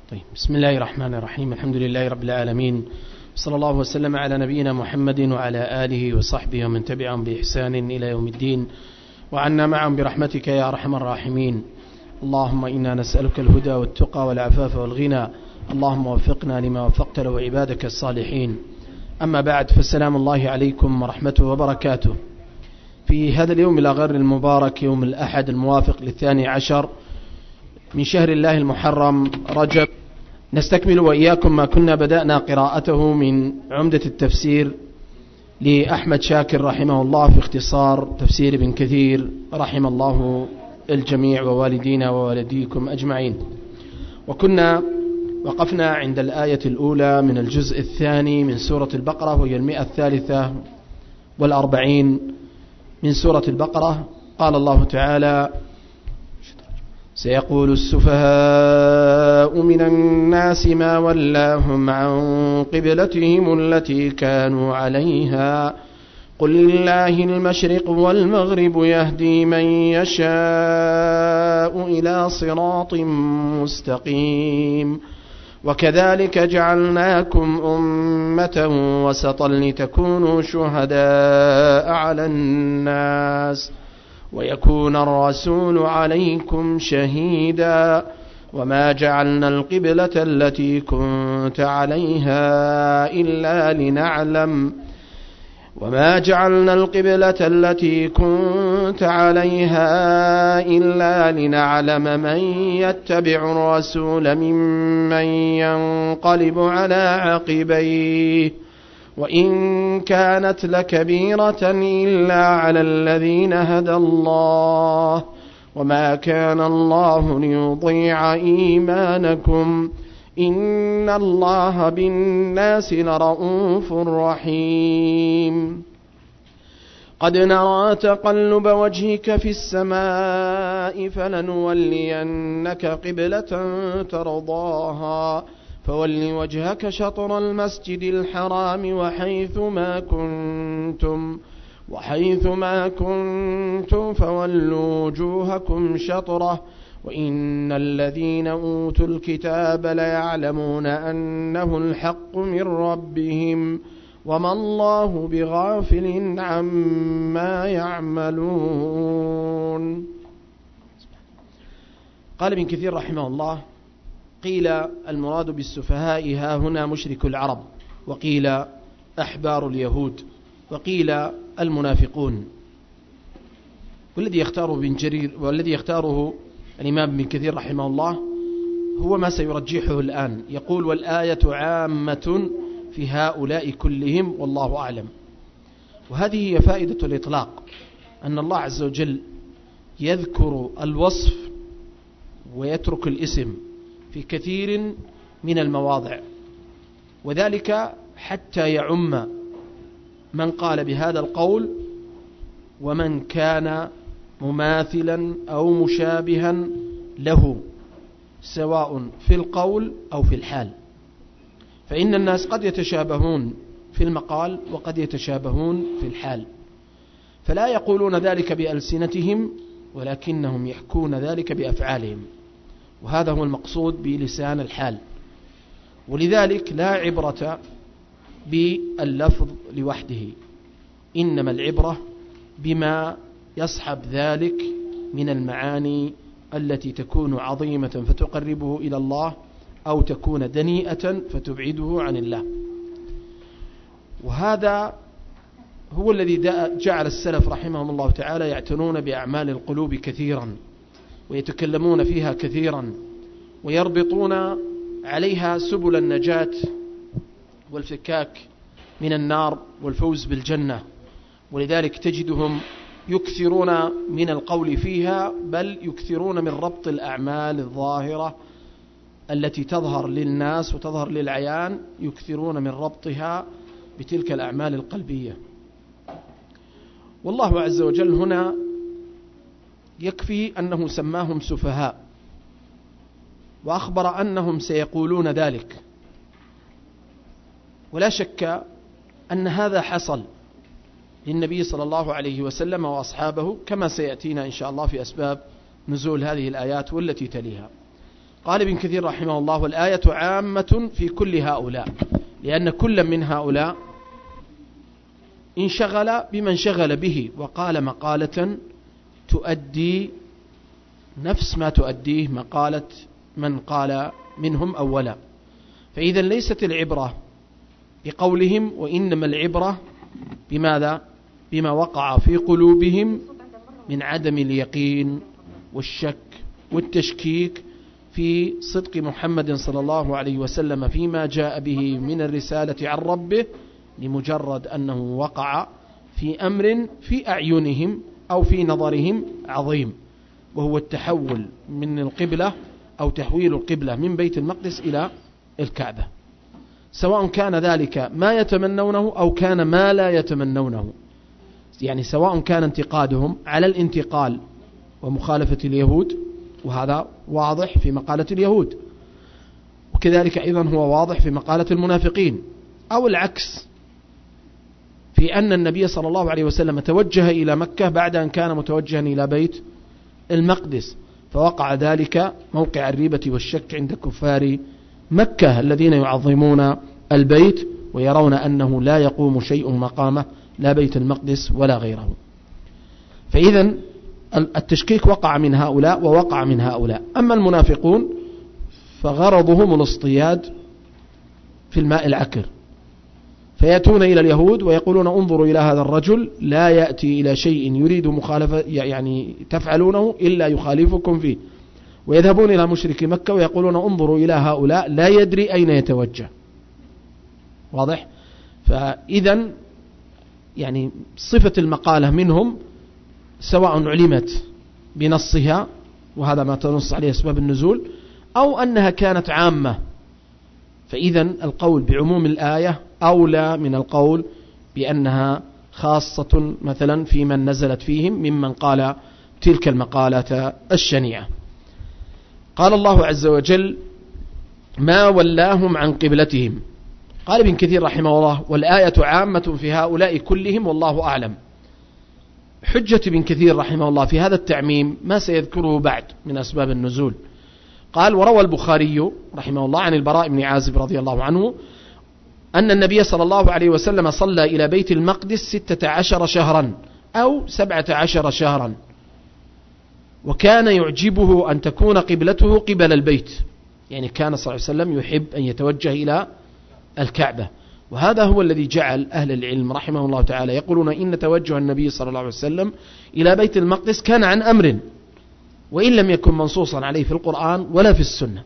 طيب، بسم الله الرحمن الرحيم. الحمد لله رب العالمين، صلى الله وسلم على نبينا محمد وعلى آله وصحبه ومن تبعهم بإحسان إلى يوم الدين، وعنا معهم برحمتك يا أرحم الراحمين. اللهم إنا نسألك الهدى والتقى والعفاف والغنى، اللهم وفقنا لما وفقت له عبادك الصالحين. أما بعد، فالسلام الله عليكم ورحمته وبركاته. في هذا اليوم الأغر المبارك، يوم الأحد الموافق 12 من شهر الله المحرم رجب، نستكمل وإياكم ما كنا بدأنا قراءته من عمدة التفسير لأحمد شاكر رحمه الله في اختصار تفسير ابن كثير رحم الله الجميع ووالدينا ووالديكم أجمعين. وكنا وقفنا عند الآية الأولى من الجزء الثاني من سورة البقرة، وهي 143 من سورة البقرة. قال الله تعالى: سيقول السفهاء من الناس ما ولاهم عن قبلتهم التي كانوا عليها قل لله المشرق والمغرب يهدي من يشاء إلى صراط مستقيم وكذلك جعلناكم أمة وسطا لتكونوا شهداء على الناس ويكون الرسول عليكم شهيدا وما جعلنا القبلة التي كنت عليها إلا لنعلم من يتبع الرسول ممن ينقلب على عقبيه وإن كانت لكبيرة إلا على الذين هدى الله وما كان الله ليضيع إيمانكم إن الله بالناس لرؤوف رحيم. قد نرى تقلب وجهك في السماء فلنولينك قبلة ترضاها فول وجهك شطر المسجد الحرام وحيث ما كنتم فولوا وجوهكم شطره وإن الذين أوتوا الكتاب ليعلمون أنه الحق من ربهم وما الله بغافل عما يعملون. قال ابن كثير رحمه الله: قيل المراد بالسفهاء ها هنا مشرك العرب، وقيل أحبار اليهود، وقيل المنافقون. والذي يختاره الإمام ابن كثير رحمه الله هو ما سيرجحه الآن. يقول: والآية عامة في هؤلاء كلهم والله أعلم. وهذه هي فائدة الإطلاق، أن الله عز وجل يذكر الوصف ويترك الاسم في كثير من المواضع، وذلك حتى يعم من قال بهذا القول ومن كان مماثلا أو مشابها له، سواء في القول أو في الحال. فإن الناس قد يتشابهون في المقال وقد يتشابهون في الحال، فلا يقولون ذلك بألسنتهم ولكنهم يحكون ذلك بأفعالهم، وهذا هو المقصود بلسان الحال. ولذلك لا عبرة باللفظ لوحده، إنما العبرة بما يصحب ذلك من المعاني التي تكون عظيمة فتقربه إلى الله أو تكون دنيئة فتبعده عن الله. وهذا هو الذي جعل السلف رحمهم الله تعالى يعتنون بأعمال القلوب كثيرا ويتكلمون فيها كثيرا ويربطون عليها سبل النجاة والفكاك من النار والفوز بالجنة. ولذلك تجدهم يكثرون من القول فيها، بل يكثرون من ربط الأعمال الظاهرة التي تظهر للناس وتظهر للعيان، يكثرون من ربطها بتلك الأعمال القلبية. والله عز وجل هنا يكفي أنه سماهم سفهاء، وأخبر أنهم سيقولون ذلك، ولا شك أن هذا حصل للنبي صلى الله عليه وسلم وأصحابه، كما سيأتينا إن شاء الله في أسباب نزول هذه الآيات والتي تليها. قال ابن كثير رحمه الله: والآية عامة في كل هؤلاء، لأن كل من هؤلاء انشغل بما انشغل به وقال مقالة تؤدي نفس ما تؤديه مقالة من قال منهم أولا. فإذا ليست العبرة بقولهم، وإنما العبرة بماذا؟ بما وقع في قلوبهم من عدم اليقين والشك والتشكيك في صدق محمد صلى الله عليه وسلم فيما جاء به من الرسالة عن ربه، لمجرد أنه وقع في أمر في أعينهم أو في نظرهم عظيم، وهو التحول من القبلة أو تحويل القبلة من بيت المقدس إلى الكعبة، سواء كان ذلك ما يتمنونه أو كان ما لا يتمنونه. يعني سواء كان انتقادهم على الانتقال ومخالفة اليهود، وهذا واضح في مقالة اليهود، وكذلك أيضا هو واضح في مقالة المنافقين، أو العكس في أن النبي صلى الله عليه وسلم توجه إلى مكة بعد أن كان متوجها إلى بيت المقدس، فوقع ذلك موقع الريبة والشك عند كفار مكة الذين يعظمون البيت ويرون أنه لا يقوم شيء مقامه، لا بيت المقدس ولا غيره. فإذا التشكيك وقع من هؤلاء ووقع من هؤلاء. أما المنافقون فغرضهم الاصطياد في الماء العكر، فيأتون إلى اليهود ويقولون: انظروا إلى هذا الرجل لا يأتي إلى شيء يريد مخالفة يعني تفعلونه إلا يخالفكم فيه. ويذهبون إلى مشرك مكة ويقولون: انظروا إلى هؤلاء لا يدري أين يتوجه. واضح؟ فإذا يعني صفة المقالة منهم سواء علمت بنصها، وهذا ما تنص عليه أسباب النزول، أو أنها كانت عامة، فإذا القول بعموم الآية أولى من القول بأنها خاصة مثلا في من نزلت فيهم ممن قال تلك المقالة الشنيعة. قال الله عز وجل: ما ولاهم عن قبلتهم. قال ابن كثير رحمه الله: والآية عامة في هؤلاء كلهم والله أعلم. حجة ابن كثير رحمه الله في هذا التعميم ما سيذكره بعد من أسباب النزول. قال: وروى البخاري رحمه الله عن البراء بن عازب رضي الله عنه أن النبي صلى الله عليه وسلم صلى إلى بيت المقدس 16 شهرا أو 17 شهرا، وكان يعجبه أن تكون قبلته قبل البيت، يعني كان صلى الله عليه وسلم يحب أن يتوجه إلى الكعبة. وهذا هو الذي جعل أهل العلم رحمه الله تعالى يقولون إن توجه النبي صلى الله عليه وسلم إلى بيت المقدس كان عن أمر، وإن لم يكن منصوصا عليه في القرآن ولا في السنة،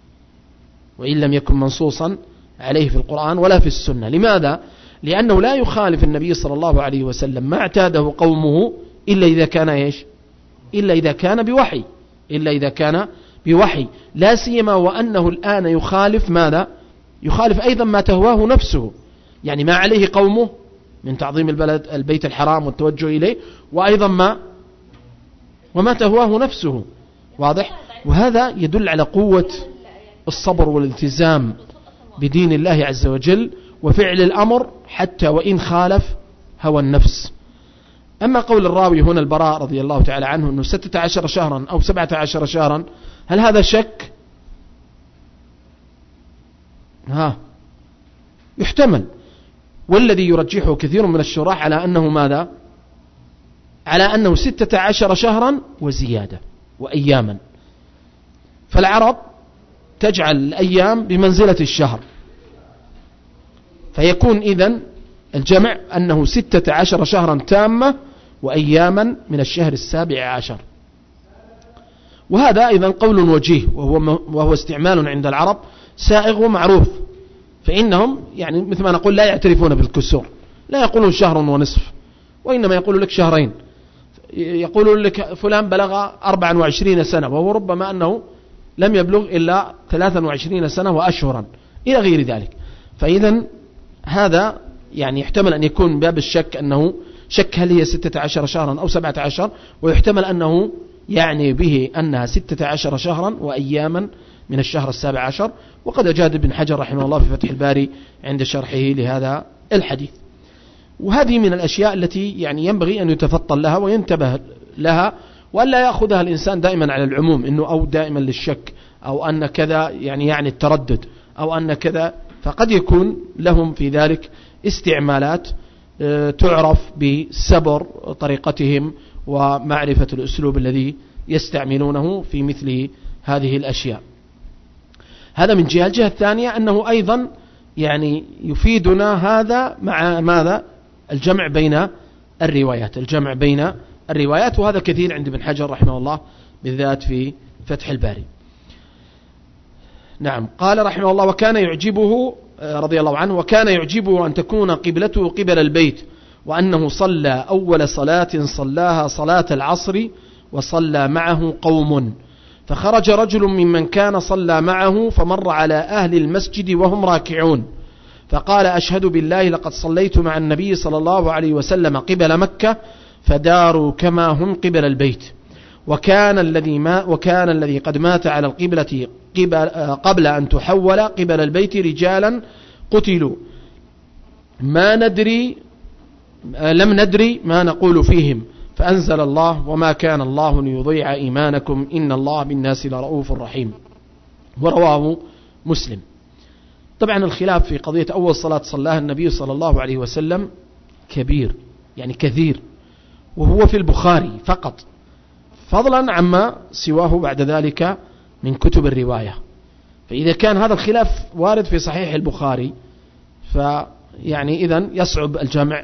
وإن لم يكن منصوصا عليه في القرآن ولا في السنة. لماذا؟ لأنه لا يخالف النبي صلى الله عليه وسلم ما اعتاده قومه إلا إذا كان إيش؟ إلا إذا كان بوحي، إلا إذا كان بوحي، لا سيما وأنه الآن يخالف ماذا؟ يخالف أيضا ما تهواه نفسه، يعني ما عليه قومه من تعظيم البلد البيت الحرام والتوجه إليه، وأيضا وما تهواه نفسه. واضح؟ وهذا يدل على قوة الصبر والالتزام بدين الله عز وجل وفعل الأمر حتى وإن خالف هوى النفس. أما قول الراوي هنا البراء رضي الله تعالى عنه أنه 16 شهرا أو 17 شهرا، هل هذا شك؟ يحتمل، والذي يرجحه كثير من الشراح على أنه ماذا؟ على أنه 16 شهرا وزيادة وأياما، فالعرب تجعل الأيام بمنزلة الشهر، فيكون إذن الجمع أنه 16 شهرا تامة وأياما من الشهر 17. وهذا أيضا قول وجيه، وهو استعمال عند العرب سائغ ومعروف، فإنهم يعني مثل ما نقول لا يعترفون بالكسور، لا يقولون شهر ونصف، وإنما يقولون لك شهرين، يقولون لك فلان بلغ 24 سنة وهو ربما أنه لم يبلغ إلا 23 سنة وأشهرا إلى غير ذلك. فإذا هذا يعني يحتمل أن يكون باب الشك أنه شك هل هي 16 شهرا أو 17، ويحتمل أنه يعني به أنها 16 شهرا وأياما من الشهر 17. وقد أجاد ابن حجر رحمه الله في فتح الباري عند شرحه لهذا الحديث. وهذه من الأشياء التي يعني ينبغي أن يتفطن لها وينتبه لها، وأن لا يأخذها الإنسان دائما على العموم إنه أو دائما للشك أو أن كذا يعني التردد أو أن كذا، فقد يكون لهم في ذلك استعمالات تعرف بسبر طريقتهم ومعرفة الأسلوب الذي يستعملونه في مثل هذه الأشياء. هذا من جهة. الجهة الثانية أنه أيضا يعني يفيدنا هذا مع ماذا؟ الجمع بين الروايات، وهذا كثير عند ابن حجر رحمه الله بالذات في فتح الباري. نعم. قال رحمه الله: وكان يعجبه رضي الله عنه، وكان يعجبه أن تكون قبلته قبل البيت، وأنه صلى أول صلاة صلاها صلاة العصر وصلى معه قوم، فخرج رجل ممن كان صلى معه فمر على أهل المسجد وهم راكعون، فقال: أشهد بالله لقد صليت مع النبي صلى الله عليه وسلم قبل مكة فداروا كما هم قبل البيت، وكان الذي قد مات على القبلة قبل أن تحول قبل البيت رجالا قتلوا لم ندري ما نقول فيهم، فأنزل الله: وما كان الله ليضيع إيمانكم إن الله بالناس لرؤوف رحيم. ورواه مسلم. طبعا الخلاف في قضية أول صلاة صلاها النبي صلى الله عليه وسلم كبير، يعني كثير، وهو في البخاري فقط، فضلا عما سواه بعد ذلك من كتب الرواية. فإذا كان هذا الخلاف وارد في صحيح البخاري، فيعني إذن يصعب الجمع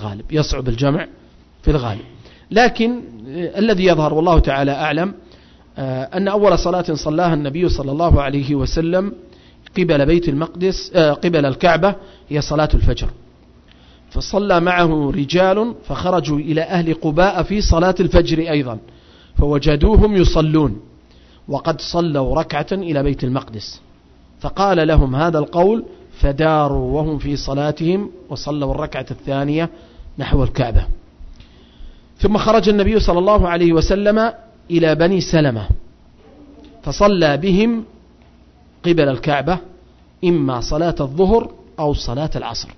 في الغالب. لكن الذي يظهر والله تعالى أعلم أن أول صلاة صلاها النبي صلى الله عليه وسلم قبل بيت المقدس قبل الكعبة هي صلاة الفجر، فصلى معه رجال فخرجوا إلى أهل قباء في صلاة الفجر أيضا، فوجدوهم يصلون وقد صلوا ركعة إلى بيت المقدس، فقال لهم هذا القول فداروا وهم في صلاتهم وصلوا الركعة الثانية نحو الكعبة. ثم خرج النبي صلى الله عليه وسلم إلى بني سلمة فصلى بهم قبل الكعبة إما صلاة الظهر أو صلاة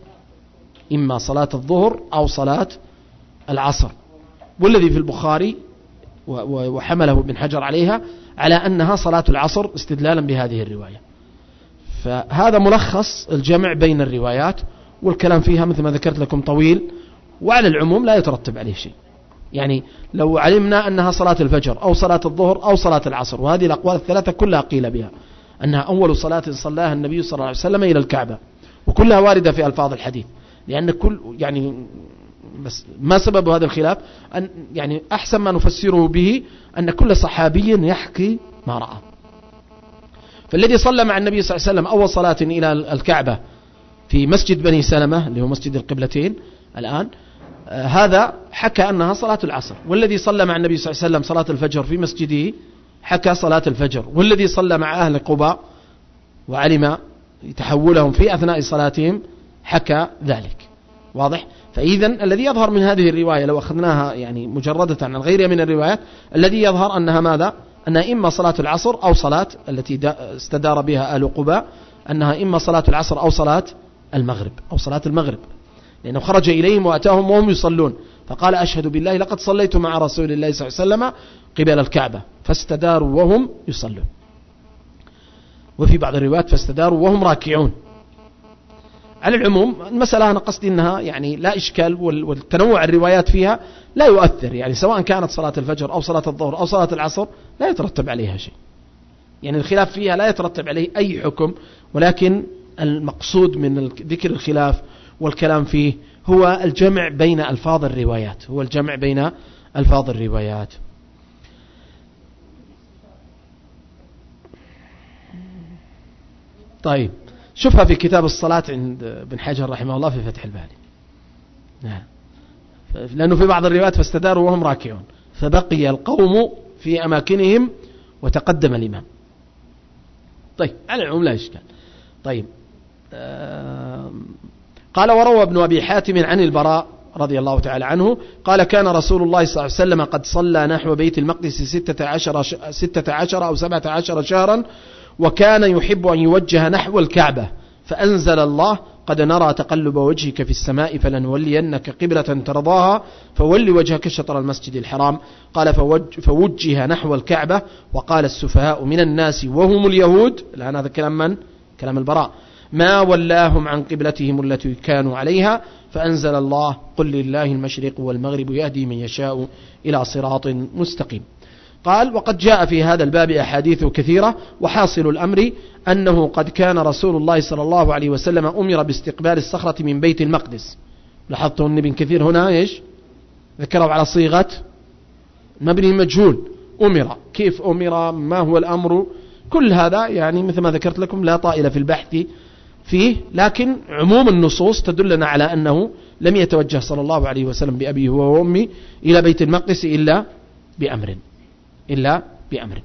العصر، والذي في البخاري وحمله ابن حجر عليها على أنها صلاة العصر استدلالا بهذه الرواية. فهذا ملخص الجمع بين الروايات، والكلام فيها مثل ما ذكرت لكم طويل، وعلى العموم لا يترتب عليه شيء. يعني لو علمنا أنها صلاة الفجر أو صلاة الظهر أو صلاة العصر، وهذه الأقوال الثلاثة كلها قيل بها أنها أول صلاة صلاها النبي صلى الله عليه وسلم إلى الكعبة، وكلها واردة في ألفاظ الحديث، لأن بس ما سبب هذا الخلاف؟ أن يعني أحسن ما نفسره به أن كل صحابي يحكي ما رأى. فالذي صلى مع النبي صلى الله عليه وسلم أول صلاة إلى الكعبة في مسجد بني سلمة اللي هو مسجد القبلتين الآن، هذا حكى أنها صلاة العصر، والذي صلى مع النبي صلى الله عليه وسلم صلاة الفجر في مسجده حكى صلاة الفجر، والذي صلى مع أهل قباء وعلم تحولهم في أثناء صلاتهم حكى ذلك. واضح؟ فإذن الذي يظهر من هذه الرواية لو أخذناها يعني مجردة عن غيرها من الروايات، الذي يظهر أنها ماذا؟ أنها إما صلاة العصر أو صلاة التي استدار بها أهل قباء، أنها إما صلاة العصر أو صلاة المغرب، لأنه خرج إليهم وأتاهم وهم يصلون، فقال: أشهد بالله لقد صليت مع رسول الله صلى الله عليه وسلم قبل الكعبة، فاستداروا وهم يصلون. وفي بعض الروايات فاستداروا وهم راكعون. على العموم المسألة أنا قصدي أنها يعني لا إشكال، والتنوع الروايات فيها لا يؤثر، يعني سواء كانت صلاة الفجر أو صلاة الظهر أو صلاة العصر لا يترتب عليها شيء، يعني الخلاف فيها لا يترتب عليه أي حكم، ولكن المقصود من ذكر الخلاف والكلام فيه هو الجمع بين ألفاظ الروايات، طيب شوفها في كتاب الصلاة عند ابن حجر رحمه الله في فتح الباري. نعم. لأنه في بعض الروايات فاستداروا وهم راكعون، فبقي القوم في أماكنهم وتقدم الإمام. طيب على العموم لا إشكال. طيب قال: وروى ابن أبي حاتم عن البراء رضي الله تعالى عنه قال: كان رسول الله صلى الله عليه وسلم قد صلى نحو بيت المقدس 16 أو 17 شهرا، وكان يحب أن يوجه نحو الكعبة، فأنزل الله: قد نرى تقلب وجهك في السماء فلنولينك قبلة ترضاها فول وجهك شطر المسجد الحرام. قال فوجه نحو الكعبة. وقال السفهاء من الناس وهم اليهود، الآن هذا كلام من؟ كلام البراء. ما ولاهم عن قبلتهم التي كانوا عليها، فأنزل الله قل لله المشرق والمغرب يهدي من يشاء إلى صراط مستقيم. قال وقد جاء في هذا الباب أحاديث كثيرة، وحاصل الأمر أنه قد كان رسول الله صلى الله عليه وسلم أمر باستقبال الصخرة من بيت المقدس. لاحظتوا أن ابن كثير هنا إيش ذكروا على صيغة مبني مجهول، أمر، كيف أمر، ما هو الأمر، كل هذا يعني مثل ما ذكرت لكم لا طائل في البحث فيه، لكن عموم النصوص تدلنا على أنه لم يتوجه صلى الله عليه وسلم بأبيه وأمي إلى بيت المقدس إلا بأمر.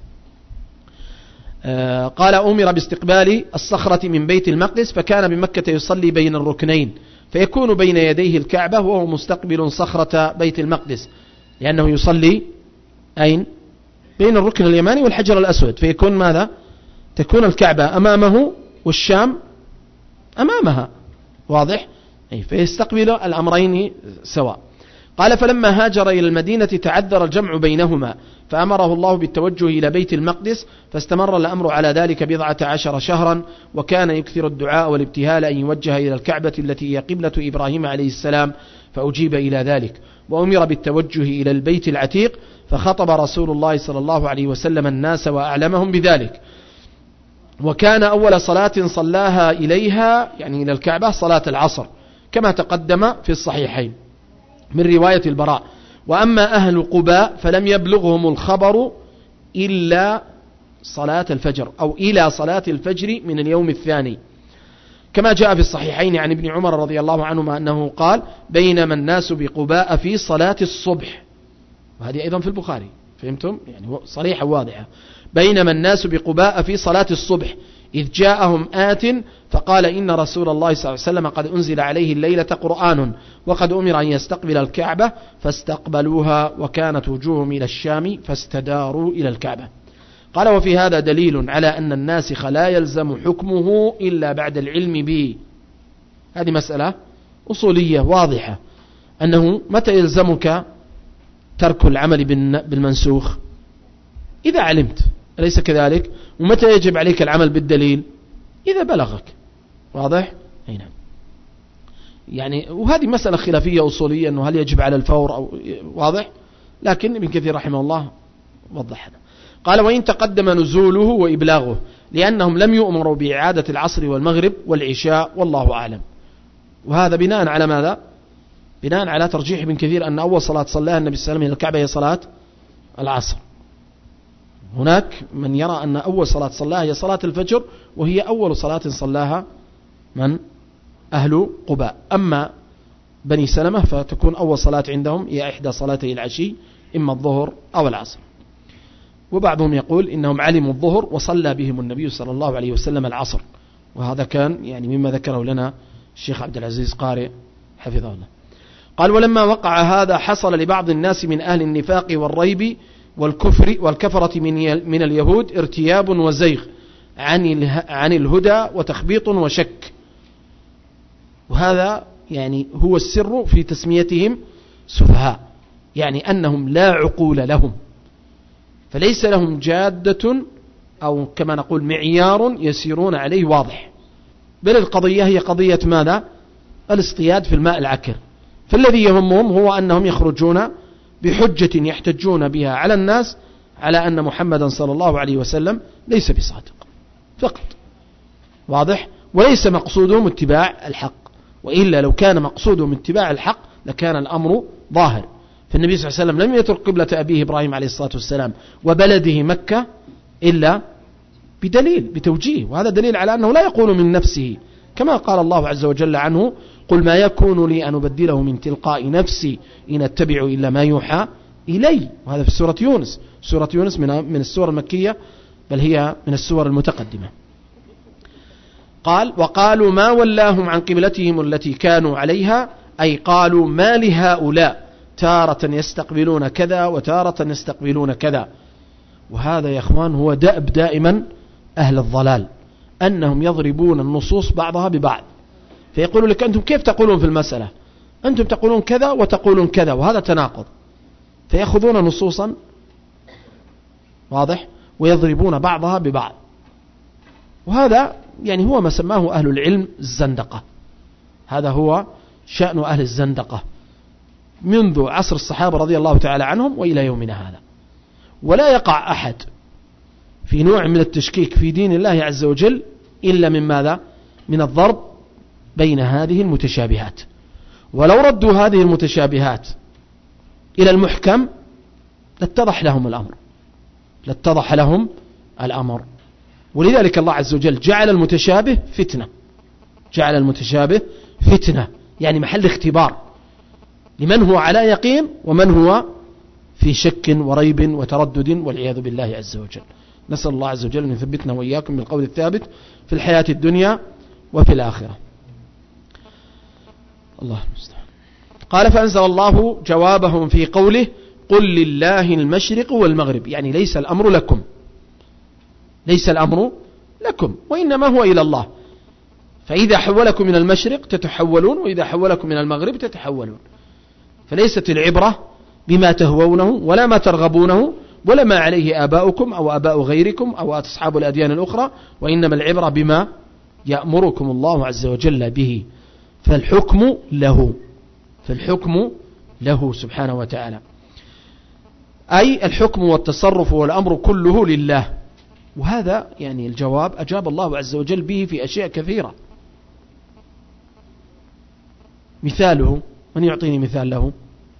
قال أمر باستقبال الصخرة من بيت المقدس، فكان بمكة يصلي بين الركنين، فيكون بين يديه الكعبة وهو مستقبل صخرة بيت المقدس، لأنه يصلي أين؟ بين الركن اليماني والحجر الأسود، فيكون ماذا؟ تكون الكعبة أمامه والشام أمامها، واضح؟ فيستقبل الأمرين سواء. قال فلما هاجر إلى المدينة تعذر الجمع بينهما، فأمره الله بالتوجه إلى بيت المقدس، فاستمر الأمر على ذلك 14 شهرا، وكان يكثر الدعاء والابتهال أن يوجه إلى الكعبة التي هي قبلة إبراهيم عليه السلام، فأجيب إلى ذلك. وأمر بالتوجه إلى البيت العتيق، فخطب رسول الله صلى الله عليه وسلم الناس وأعلمهم بذلك. وكان أول صلاة صلاها إليها يعني إلى الكعبة صلاة العصر، كما تقدم في الصحيحين من رواية البراء. وأما أهل قباء فلم يبلغهم الخبر إلا صلاة الفجر أو إلى صلاة الفجر من اليوم الثاني، كما جاء في الصحيحين عن ابن عمر رضي الله عنهما أنه قال بينما الناس بقباء في صلاة الصبح، وهذه أيضا في البخاري، فهمتم؟ يعني صريحة واضحة، بينما الناس بقباء في صلاة الصبح إذ جاءهم آت فقال إن رسول الله صلى الله عليه وسلم قد أنزل عليه الليلة قرآن وقد أمر أن يستقبل الكعبة، فاستقبلوها وكانت وجوههم إلى الشام فاستداروا إلى الكعبة. قال وفي هذا دليل على أن الناسخ لا يلزم حكمه إلا بعد العلم به. هذه مسألة أصولية واضحة، أنه متى يلزمك ترك العمل بالمنسوخ؟ إذا علمت، أليس كذلك؟ ومتى يجب عليك العمل بالدليل؟ إذا بلغك، واضح؟ أي نعم. يعني وهذه مسألة خلافية أصولية، أنه هل يجب على الفور أو واضح، لكن ابن كثير رحمه الله وضح هذا. قال وإن تقدم نزوله وإبلاغه، لأنهم لم يؤمروا بإعادة العصر والمغرب والعشاء والله أعلم. وهذا بناء على ماذا؟ بناء على ترجيح ابن كثير أن أول صلاة صلاها النبي صلى الله عليه وسلم إلى الكعبة هي صلاة العصر. هناك من يرى أن أول صلاة صلاها هي صلاة الفجر، وهي أول صلاة صلاها من؟ أهل قباء. أما بني سلمة فتكون أول صلاة عندهم هي إحدى صلاتي العشي، إما الظهر أو العصر. وبعضهم يقول إنهم علموا الظهر وصلى بهم النبي صلى الله عليه وسلم العصر، وهذا كان يعني مما ذكره لنا الشيخ عبد العزيز قارئ حفظه الله. قال ولما وقع هذا حصل لبعض الناس من أهل النفاق والريب والكفرة من اليهود ارتياب وزيغ عن الهدى وتخبيط وشك، وهذا يعني هو السر في تسميتهم سفهاء، يعني أنهم لا عقول لهم، فليس لهم جادة أو كما نقول معيار يسيرون عليه واضح، بل القضية هي قضية ماذا؟ الاصطياد في الماء العكر. فالذي يهمهم هو أنهم يخرجون بحجة يحتجون بها على الناس على أن محمدا صلى الله عليه وسلم ليس بصادق فقط، واضح؟ وليس مقصودهم اتباع الحق، وإلا لو كان مقصودهم اتباع الحق لكان الأمر ظاهر. فالنبي صلى الله عليه وسلم لم يترك قبلة أبيه إبراهيم عليه الصلاة والسلام وبلده مكة إلا بدليل، بتوجيه، وهذا دليل على أنه لا يقول من نفسه، كما قال الله عز وجل عنه قل ما يكون لي أن أبدله من تلقاء نفسي إن أتبع إلا ما يوحى إلي. وهذا في سورة يونس. سورة يونس من السور المكية، بل هي من السور المتقدمة. قال وقالوا ما ولاهم عن قبلتهم التي كانوا عليها، أي قالوا ما لهؤلاء تارة يستقبلون كذا وتارة يستقبلون كذا. وهذا يا أخوان هو دأب دائما أهل الضلال، أنهم يضربون النصوص بعضها ببعض، فيقول لك أنتم كيف تقولون في المسألة؟ أنتم تقولون كذا وتقولون كذا، وهذا تناقض. فيأخذون نصوصا واضح ويضربون بعضها ببعض، وهذا يعني هو ما سماه أهل العلم الزندقة. هذا هو شأن أهل الزندقة منذ عصر الصحابة رضي الله تعالى عنهم وإلى يومنا هذا. ولا يقع أحد في نوع من التشكيك في دين الله عز وجل إلا من ماذا؟ من الضرب بين هذه المتشابهات. ولو ردوا هذه المتشابهات إلى المحكم لاتضح لهم الأمر. ولذلك الله عز وجل جعل المتشابه فتنة، يعني محل اختبار لمن هو على يقين ومن هو في شك وريب وتردد والعياذ بالله عز وجل. نسأل الله عز وجل أن يثبتنا وإياكم بالقول الثابت في الحياة الدنيا وفي الآخرة. الله المستعان. قال فأنزل الله جوابهم في قوله قل لله المشرق والمغرب، يعني ليس الأمر لكم وإنما هو إلى الله. فإذا حولكم من المشرق تتحولون، وإذا حولكم من المغرب تتحولون. فليست العبرة بما تهوونه ولا ما ترغبونه ولا ما عليه آباؤكم أو آباء غيركم أو أصحاب الأديان الأخرى، وإنما العبرة بما يأمركم الله عز وجل به. فالحكم له سبحانه وتعالى، أي الحكم والتصرف والأمر كله لله. وهذا يعني الجواب أجاب الله عز وجل به في أشياء كثيرة. مثاله، من يعطيني مثال له؟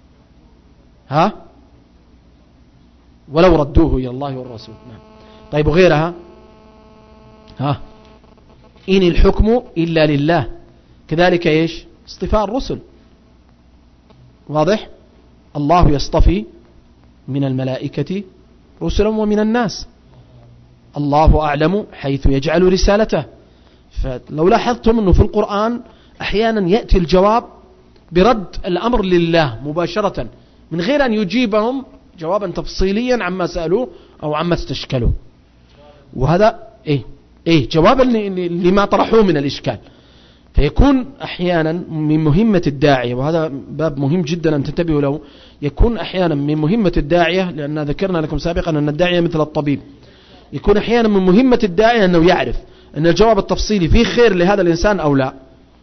ولو ردوه إلى الله والرسول. نعم. طيب وغيرها؟ إن الحكم إلا لله. كذلك إيش؟ اصطفاء الرسل. واضح؟ الله يصطفي من الملائكة رسلا ومن الناس. الله أعلم حيث يجعل رسالته. فلو لاحظتم أنه في القرآن أحيانا يأتي الجواب برد الأمر لله مباشرة من غير أن يجيبهم جوابا تفصيليا عما سألوه أو عما استشكلوا. وهذا جوابا لما طرحوه من الإشكال. فيكون أحيانا من مهمة الداعية، وهذا باب مهم جدا أن تنتبهوا له، يكون أحيانا من مهمة الداعية، لأن ذكرنا لكم سابقا أن الداعية مثل الطبيب، يكون أحيانا من مهمة الداعية أنه يعرف أن الجواب التفصيلي فيه خير لهذا الإنسان أو لا،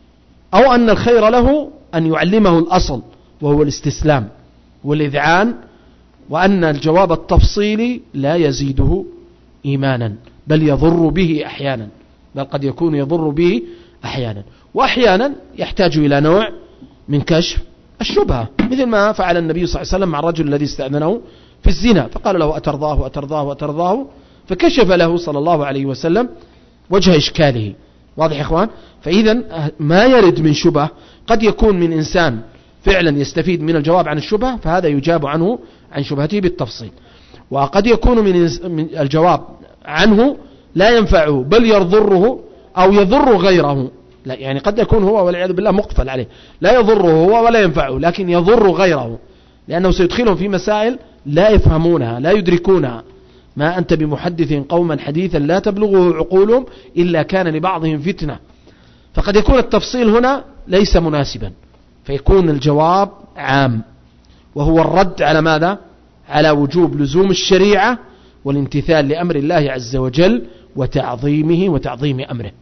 أو أن الخير له أن يعلمه الأصل وهو الاستسلام والإذعان، وأن الجواب التفصيلي لا يزيده إيمانا بل يضر به أحيانا، بل قد يكون يضر به أحيانا. وأحيانا يحتاج إلى نوع من كشف الشبهة، مثل ما فعل النبي صلى الله عليه وسلم مع الرجل الذي استأذنه في الزنا، فقال له أترضاه، فكشف له صلى الله عليه وسلم وجه إشكاله. واضح يا إخوان؟ فإذا ما يرد من شبه قد يكون من إنسان فعلا يستفيد من الجواب عن الشبهة، فهذا يجاب عنه عن شبهته بالتفصيل. وقد يكون من الجواب عنه لا ينفعه بل يضره أو يضر غيره. لا، يعني قد يكون هو والعياذ بالله مقفل عليه، لا يضره هو ولا ينفعه، لكن يضر غيره، لأنه سيدخلهم في مسائل لا يفهمونها لا يدركونها. ما أنت بمحدث قوما حديثا لا تبلغه عقولهم إلا كان لبعضهم فتنة. فقد يكون التفصيل هنا ليس مناسبا، فيكون الجواب عام، وهو الرد على ماذا؟ على وجوب لزوم الشريعة والامتثال لأمر الله عز وجل وتعظيمه وتعظيم أمره.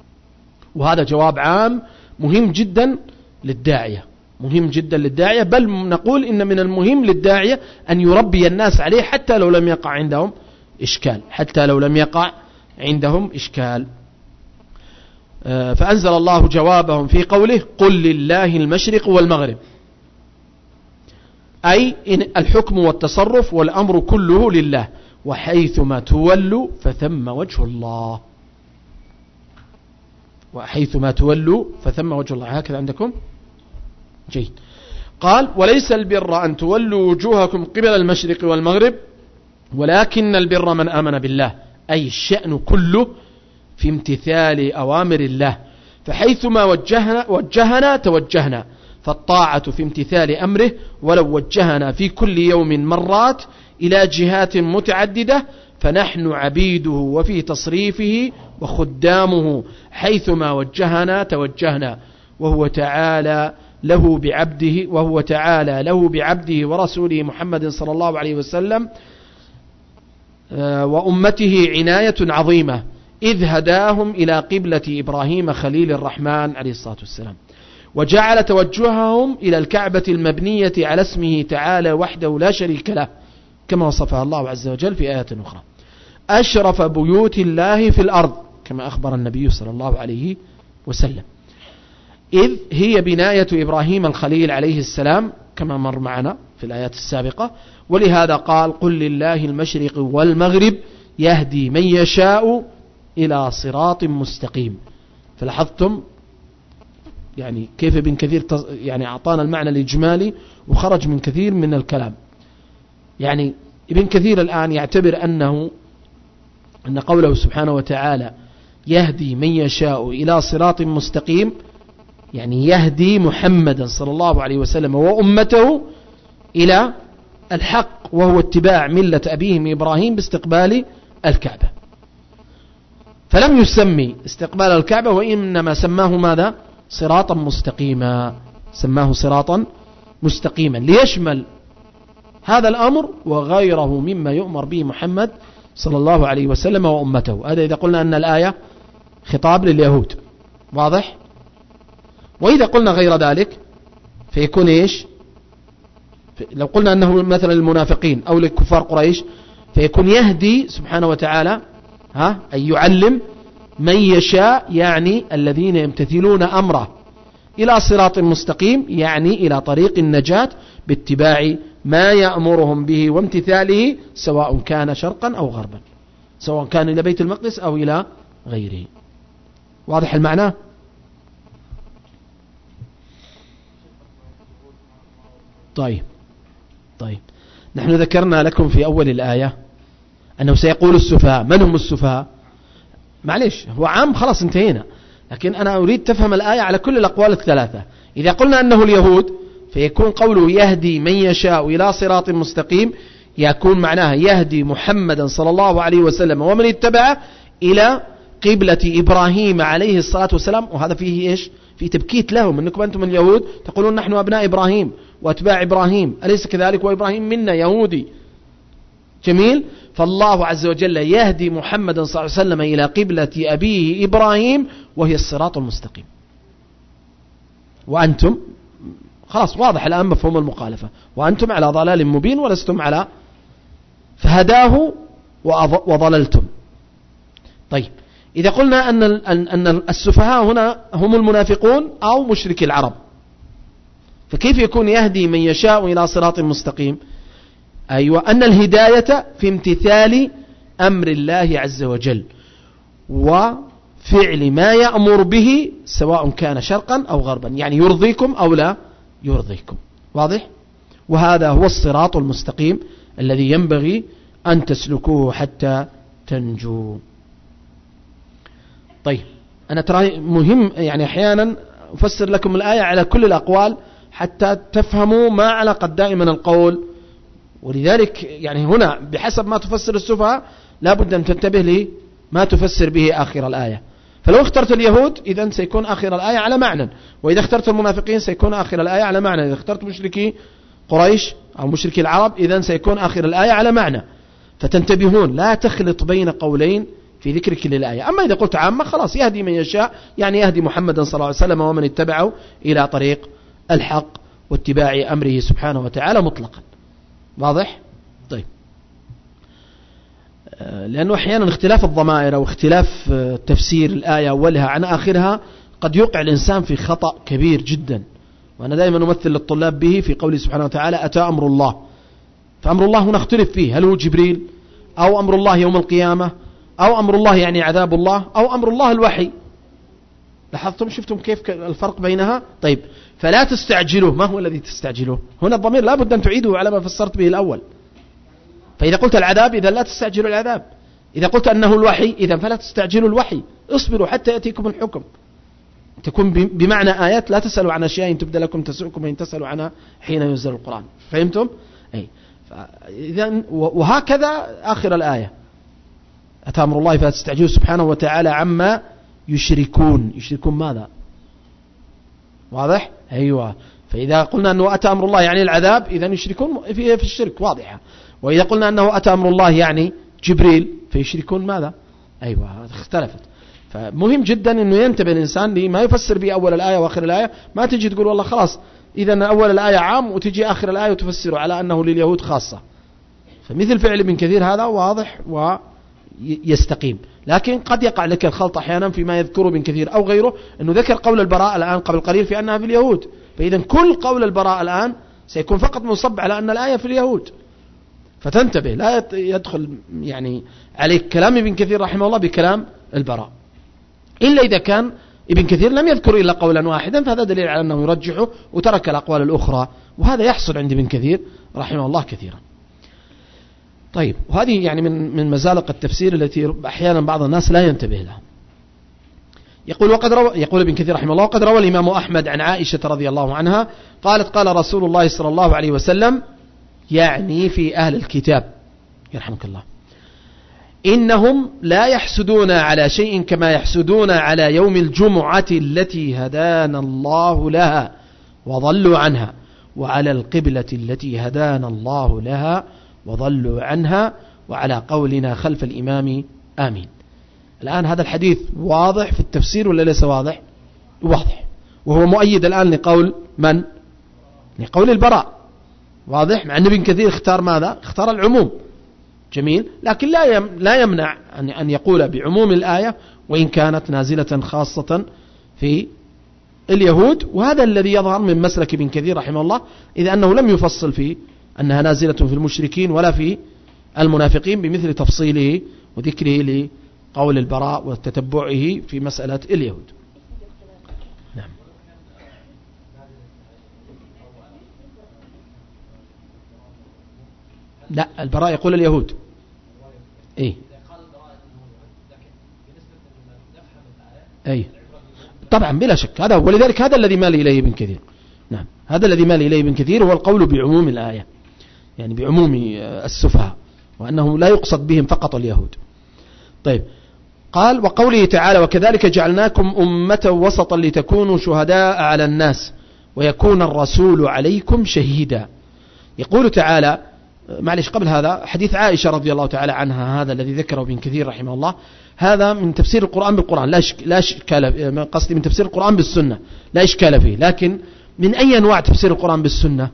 وهذا جواب عام مهم جدا للداعية، بل نقول إن من المهم للداعية أن يربي الناس عليه حتى لو لم يقع عندهم إشكال. فأنزل الله جوابهم في قوله قل لله المشرق والمغرب، أي إن الحكم والتصرف والأمر كله لله، وحيثما تولوا فثم وجه الله. هكذا عندكم؟ جيد. قال وليس البر أن تولوا وجوهكم قبل المشرق والمغرب ولكن البر من آمن بالله، أي الشأن كله في امتثال أوامر الله، فحيثما وجهنا توجهنا، فالطاعة في امتثال أمره ولو وجهنا في كل يوم مرات إلى جهات متعددة فنحن عبيده وفي تصريفه وخدامه، حيثما وجهنا توجهنا وهو تعالى له بعبده ورسوله محمد صلى الله عليه وسلم وأمته عناية عظيمة إذ هداهم إلى قبلة إبراهيم خليل الرحمن عليه الصلاة والسلام، وجعل توجههم إلى الكعبة المبنية على اسمه تعالى وحده لا شريك له، كما وصفها الله عز وجل في آيات أخرى. أشرف بيوت الله في الأرض كما أخبر النبي صلى الله عليه وسلم، إذ هي بناية إبراهيم الخليل عليه السلام كما مر معنا في الآيات السابقة. ولهذا قال: قل لله المشرق والمغرب يهدي من يشاء إلى صراط مستقيم. فلاحظتم يعني كيف ابن كثير يعني أعطانا المعنى الإجمالي وخرج من كثير من الكلام. يعني ابن كثير الآن يعتبر أن قوله سبحانه وتعالى يهدي من يشاء إلى صراط مستقيم يعني يهدي محمدا صلى الله عليه وسلم وأمته إلى الحق، وهو اتباع ملة أبيهم إبراهيم باستقبال الكعبة. فلم يسمي استقبال الكعبة، وإنما سماه ماذا؟ صراطا مستقيما، سماه صراطا مستقيما ليشمل هذا الأمر وغيره مما يؤمر به محمد صلى الله عليه وسلم وأمته. هذا إذا قلنا أن الآية خطاب لليهود، واضح؟ وإذا قلنا غير ذلك فيكون إيش؟ لو قلنا أنه مثلا للمنافقين أو لكفار قريش فيكون يهدي سبحانه وتعالى أي يعلم من يشاء، يعني الذين يمتثلون أمره، إلى صراط مستقيم يعني إلى طريق النجاة باتباع ما يأمرهم به وامتثاله، سواء كان شرقا أو غربا، سواء كان إلى بيت المقدس أو إلى غيره. واضح المعنى؟ طيب نحن ذكرنا لكم في أول الآية أنه سيقول السفهاء. من هم السفهاء؟ معليش هو عام خلاص انتهينا، لكن أنا أريد تفهم الآية على كل الأقوال الثلاثة. إذا قلنا أنه اليهود فيكون قوله يهدي من يشاء إلى صراط مستقيم يكون معناها يهدي محمدا صلى الله عليه وسلم ومن اتبعه إلى قبلة إبراهيم عليه الصلاة والسلام. وهذا فيه إيش؟ في تبكيت لهم أنكم أنتم اليهود تقولون نحن أبناء إبراهيم وأتباع إبراهيم، أليس كذلك؟ وإبراهيم منا يهودي. جميل. فالله عز وجل يهدي محمدا صلى الله عليه وسلم إلى قبلة أبيه إبراهيم وهي الصراط المستقيم. وأنتم خلاص واضح الآن مفهوم المخالفة، وأنتم على ضلال مبين ولستم على، فهداه وضللتم. طيب إذا قلنا أن السفهاء هنا هم المنافقون أو مشركي العرب، فكيف يكون يهدي من يشاء إلى صراط مستقيم؟ أيوة، أن الهداية في امتثال أمر الله عز وجل وفعل ما يأمر به سواء كان شرقا أو غربا، يعني يرضيكم أو لا يرضيكم. واضح؟ وهذا هو الصراط المستقيم الذي ينبغي أن تسلكوه حتى تنجو. طيب أنا ترى مهم يعني أحيانا أفسر لكم الآية على كل الأقوال حتى تفهموا ما علاقة دائما القول، ولذلك يعني هنا بحسب ما تفسر السفهاء لا بد أن تنتبه لي ما تفسر به آخر الآية. فلو اخترت اليهود إذن سيكون آخر الآية على معنى، وإذا اخترت المنافقين سيكون آخر الآية على معنى، إذا اخترت مشركي قريش أو مشركي العرب إذن سيكون آخر الآية على معنى. فتنتبهون لا تخلط بين قولين في ذكرك للآية. أما إذا قلت عامة خلاص يهدي من يشاء يعني يهدي محمدا صلى الله عليه وسلم ومن اتبعه إلى طريق الحق واتباع أمره سبحانه وتعالى مطلقا. واضح؟ طيب لأنه أحيانا اختلاف الضمائر أو اختلاف تفسير الآية أولها عن آخرها قد يوقع الإنسان في خطأ كبير جدا، وأنا دائما أمثل للطلاب به في قوله سبحانه وتعالى أتى أمر الله. فأمر الله هنا اختلف فيه، هل هو جبريل أو أمر الله يوم القيامة أو أمر الله يعني عذاب الله أو أمر الله الوحي. لاحظتم شفتم كيف الفرق بينها؟ طيب فلا تستعجلوه. ما هو الذي تستعجلوه؟ هنا الضمير لا بد أن تعيده على ما فسرت به الأول. فإذا قلت العذاب إذا لا تستعجلوا العذاب، إذا قلت أنه الوحي إذا فلا تستعجلوا الوحي، اصبروا حتى يأتيكم الحكم. تكون بمعنى آيات لا تسألوا عن أشياء إن تبدأ لكم تسؤكم وإن تسألوا عنها حين ينزل القرآن. فهمتم؟ أي. إذن وهكذا آخر الآية أتى أمر الله فلا تستعجلوا سبحانه وتعالى عما يشركون. يشركون ماذا؟ واضح؟ أيوة. فإذا قلنا أنه أتى أمر الله يعني العذاب، إذن يشركون في الشرك واضحة. وإذا قلنا أنه أتى أمر الله يعني جبريل، فيشركون ماذا؟ أيوة، اختلفت. فمهم جدا أنه ينتبه الإنسان لما يفسر به أول الآية وآخر الآية. ما تجي تقول والله خلاص إذا أول الآية عام وتجي آخر الآية وتفسره على أنه لليهود خاصة. فمثل فعل ابن كثير هذا واضح ويستقيم. لكن قد يقع لك الخلط أحيانا فيما يذكره ابن كثير أو غيره، أنه ذكر قول البراء الآن قبل قليل في أنها في اليهود، فإذا كل قول البراء الآن سيكون فقط منصب على أن الآية في اليهود. فتنتبه، لا يدخل يعني عليك كلام ابن كثير رحمه الله بكلام البراء، إلا إذا كان ابن كثير لم يذكر إلا قولا واحدا، فهذا دليل على أنه يرجحه وترك الأقوال الأخرى، وهذا يحصل عند ابن كثير رحمه الله كثيرا. طيب، وهذه يعني من مزالق التفسير التي أحيانا بعض الناس لا ينتبه لها. يقول ابن كثير رحمه الله: وقد روى الإمام أحمد عن عائشة رضي الله عنها قالت: قال رسول الله صلى الله عليه وسلم، يعني في أهل الكتاب يرحمك الله، إنهم لا يحسدون على شيء كما يحسدون على يوم الجمعة التي هدانا الله لها وضلوا عنها، وعلى القبلة التي هدانا الله لها وضلوا عنها، وعلى قولنا خلف الإمام آمين. الآن هذا الحديث واضح في التفسير ولا ليس واضح؟ واضح، وهو مؤيد الآن لقول من؟ لقول البراء. واضح، مع أن ابن كثير اختار ماذا؟ اختار العموم. جميل، لكن لا يمنع أن يقول بعموم الآية وإن كانت نازلة خاصة في اليهود. وهذا الذي يظهر من مسلك ابن كثير رحمه الله، إذ أنه لم يفصل في أنها نازلة في المشركين ولا في المنافقين بمثل تفصيله وذكره لقول البراء وتتبعه في مسألة اليهود. نعم. لا، البراء يقول اليهود. إيه؟ أي طبعا بلا شك، هذا ولذلك هذا الذي مال إليه ابن كثير. نعم، هذا الذي مال إليه ابن كثير هو القول بعموم الآية، يعني بعموم السفهاء، وأنه لا يقصد بهم فقط اليهود. طيب، قال: وقوله تعالى: وكذلك جعلناكم أمة وسطا لتكونوا شهداء على الناس ويكون الرسول عليكم شهيدا. يقول تعالى، معلش قبل هذا حديث عائشة رضي الله تعالى عنها هذا الذي ذكره ابن كثير رحمه الله، هذا من تفسير القرآن بالقرآن، لا إشكال، قصدي من تفسير القرآن بالسنة لا إشكال فيه. لكن من أي أنواع تفسير القرآن بالسنة؟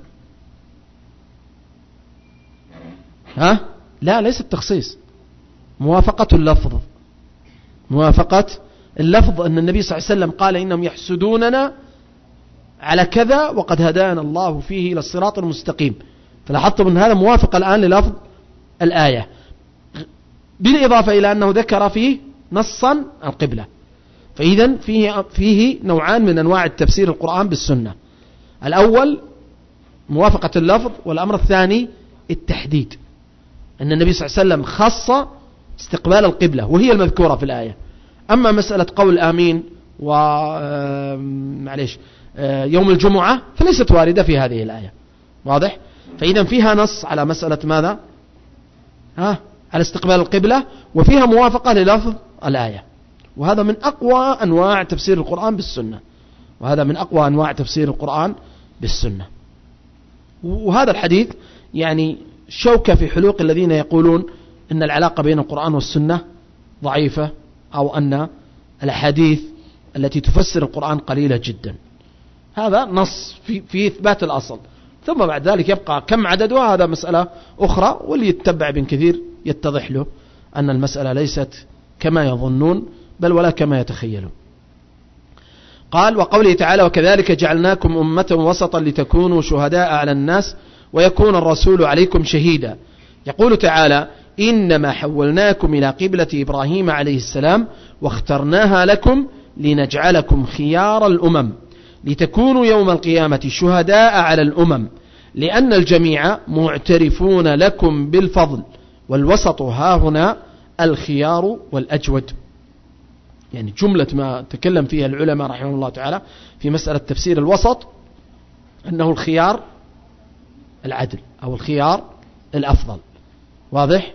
لا، ليس التخصيص، موافقة اللفظ. موافقة اللفظ، أن النبي صلى الله عليه وسلم قال: إنهم يحسدوننا على كذا وقد هدانا الله فيه إلى الصراط المستقيم. فلاحظتم أن هذا موافق الآن للفظ الآية، بالإضافة إلى أنه ذكر فيه نصا القبلة. فإذن فيه نوعان من أنواع التفسير القرآن بالسنة: الأول موافقة اللفظ، والأمر الثاني التحديد، أن النبي صلى الله عليه وسلم خص استقبال القبلة وهي المذكورة في الآية. أما مسألة قول آمين يوم الجمعة فليست واردة في هذه الآية. واضح؟ فإذا فيها نص على مسألة ماذا؟ على استقبال القبلة، وفيها موافقة للفظ الآية. وهذا من أقوى أنواع تفسير القرآن بالسنة. وهذا الحديث يعني شوكة في حلوق الذين يقولون أن العلاقة بين القرآن والسنة ضعيفة، أو أن الأحاديث التي تفسر القرآن قليلة جدا. هذا نص في إثبات الأصل، ثم بعد ذلك يبقى كم عددها هذا مسألة أخرى، واللي يتبع ابن كثير يتضح له أن المسألة ليست كما يظنون بل ولا كما يتخيلون. قال: وقوله تعالى: وكذلك جعلناكم أمة وسطا لتكونوا شهداء على الناس ويكون الرسول عليكم شهيدا. يقول تعالى: إنما حولناكم إلى قبلة إبراهيم عليه السلام واخترناها لكم لنجعلكم خيار الأمم لتكونوا يوم القيامة شهداء على الأمم لأن الجميع معترفون لكم بالفضل، والوسط ها هنا الخيار والأجود. يعني جملة ما تكلم فيها العلماء رحمه الله تعالى في مسألة تفسير الوسط أنه الخيار العدل أو الخيار الأفضل. واضح؟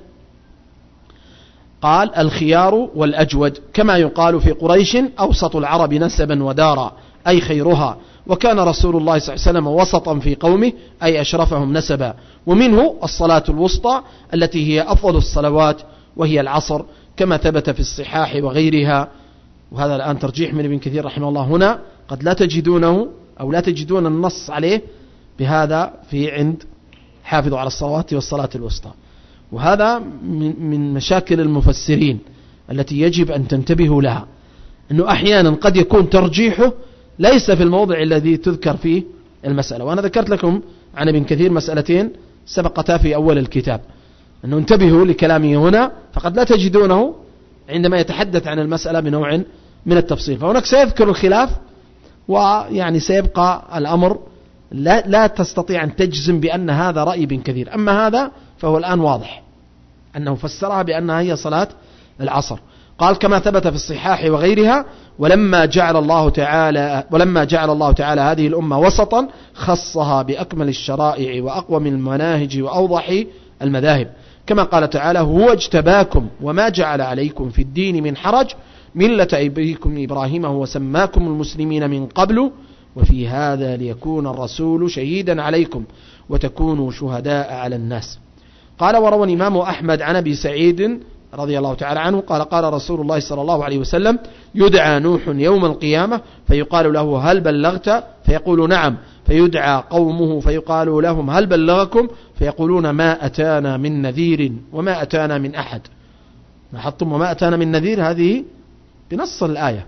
قال: الخيار والأجود، كما يقال في قريش: أوسط العرب نسبا ودارا، أي خيرها، وكان رسول الله صلى الله عليه وسلم وسطا في قومه أي أشرفهم نسبا. ومنه الصلاة الوسطى التي هي أفضل الصلوات وهي العصر كما ثبت في الصحاح وغيرها. وهذا الآن ترجيح من ابن كثير رحمه الله، هنا قد لا تجدونه أو لا تجدون النص عليه بهذا في عند حافظوا على الصلوات والصلاة الوسطى. وهذا من مشاكل المفسرين التي يجب أن تنتبهوا لها، أنه أحيانا قد يكون ترجيحه ليس في الموضع الذي تذكر فيه المسألة. وأنا ذكرت لكم عن ابن كثير مسألتين سبقتا في أول الكتاب، أنه انتبهوا لكلامه هنا، فقد لا تجدونه عندما يتحدث عن المسألة بنوع من التفصيل. فهناك سيذكر الخلاف، ويعني سيبقى الأمر لا تستطيع أن تجزم بأن هذا رأي ابن كثير. أما هذا فهو الآن واضح أنه فسرها بأنها هي صلاة العصر. قال كما ثبت في الصحاح وغيرها: ولما جعل الله تعالى هذه الأمة وسطا خصها بأكمل الشرائع وأقوم المناهج وأوضح المذاهب، كما قال تعالى: هو اجتباكم وما جعل عليكم في الدين من حرج ملة أبيكم إبراهيم وسماكم المسلمين من قبل وفي هذا ليكون الرسول شهيدا عليكم وتكونوا شهداء على الناس. قال: وروى الإمام أحمد عن أبي سعيد رضي الله تعالى عنه قال: قال رسول الله صلى الله عليه وسلم: يدعى نوح يوم القيامة فيقال له: هل بلغت؟ فيقول: نعم. فيدعى قومه فيقال لهم: هل بلغكم؟ فيقولون: ما أتانا من نذير وما أتانا من أحد. لاحظتم وما أتانا من نذير، هذه بنص الآية.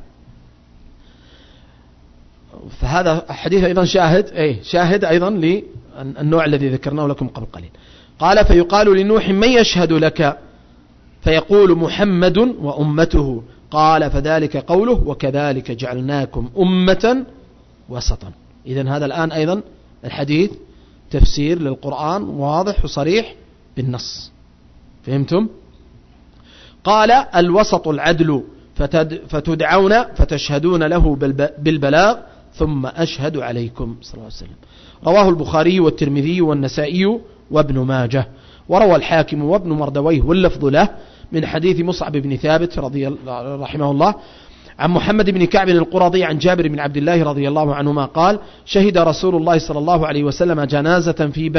فهذا حديث أيضا شاهد أيضا للنوع الذي ذكرناه لكم قبل قليل. قال: فيقال لنوح: من يشهد لك؟ فيقول: محمد وأمته. قال: فذلك قوله: وكذلك جعلناكم أمة وسطا. إذن هذا الآن أيضا الحديث تفسير للقرآن واضح وصريح بالنص. فهمتم؟ قال: الوسط العدل فتدعون فتشهدون له بالبلاغ ثم أشهد عليكم صلى الله عليه وسلم. رواه البخاري والترمذي والنسائي وابن ماجه. وروى الحاكم وابن مردويه واللفظ له من حديث مصعب بن ثابت رحمه الله عن محمد بن كعب القرظي عن جابر بن عبد الله رضي الله عنهما قال: شهد رسول الله صلى الله عليه وسلم جنازة في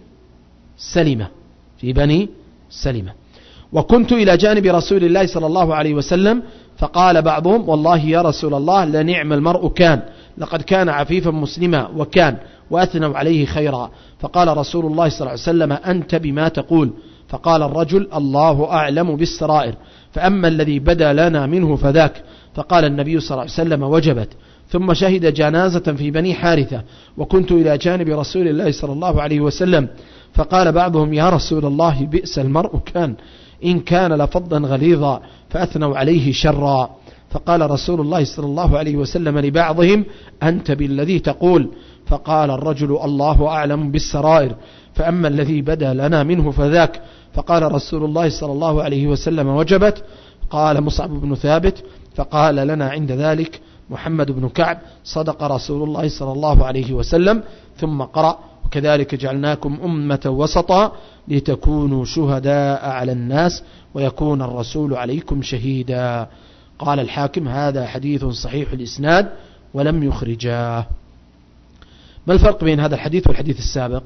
بني سلمة وكنت إلى جانب رسول الله صلى الله عليه وسلم، فقال بعضهم: والله يا رسول الله لنعم المرء كان، لقد كان عفيفا مسلما وكان، وأثنوا عليه خيرا. فقال رسول الله صلى الله عليه وسلم: أنت بما تقول. فقال الرجل: الله أعلم بالسرائر، فأما الذي بدا لنا منه فذاك. فقال النبي صلى الله عليه وسلم: وجبت. ثم شهد جنازة في بني حارثة وكنت إلى جانب رسول الله صلى الله عليه وسلم، فقال بعضهم: يا رسول الله بئس المرء كان، إن كان لفظا غليظا، فأثنوا عليه شرا. فقال رسول الله صلى الله عليه وسلم لبعضهم: أنت بالذي تقول. فقال الرجل: الله أعلم بالسرائر، فأما الذي بدا لنا منه فذاك. فقال رسول الله صلى الله عليه وسلم: وجبت. قال مصعب بن ثابت: فقال لنا عند ذلك محمد بن كعب: صدق رسول الله صلى الله عليه وسلم. ثم قرأ: وكذلك جعلناكم أمة وسطا لتكونوا شهداء على الناس ويكون الرسول عليكم شهيدا. قال الحاكم: هذا حديث صحيح الإسناد ولم يخرجاه. ما الفرق بين هذا الحديث والحديث السابق؟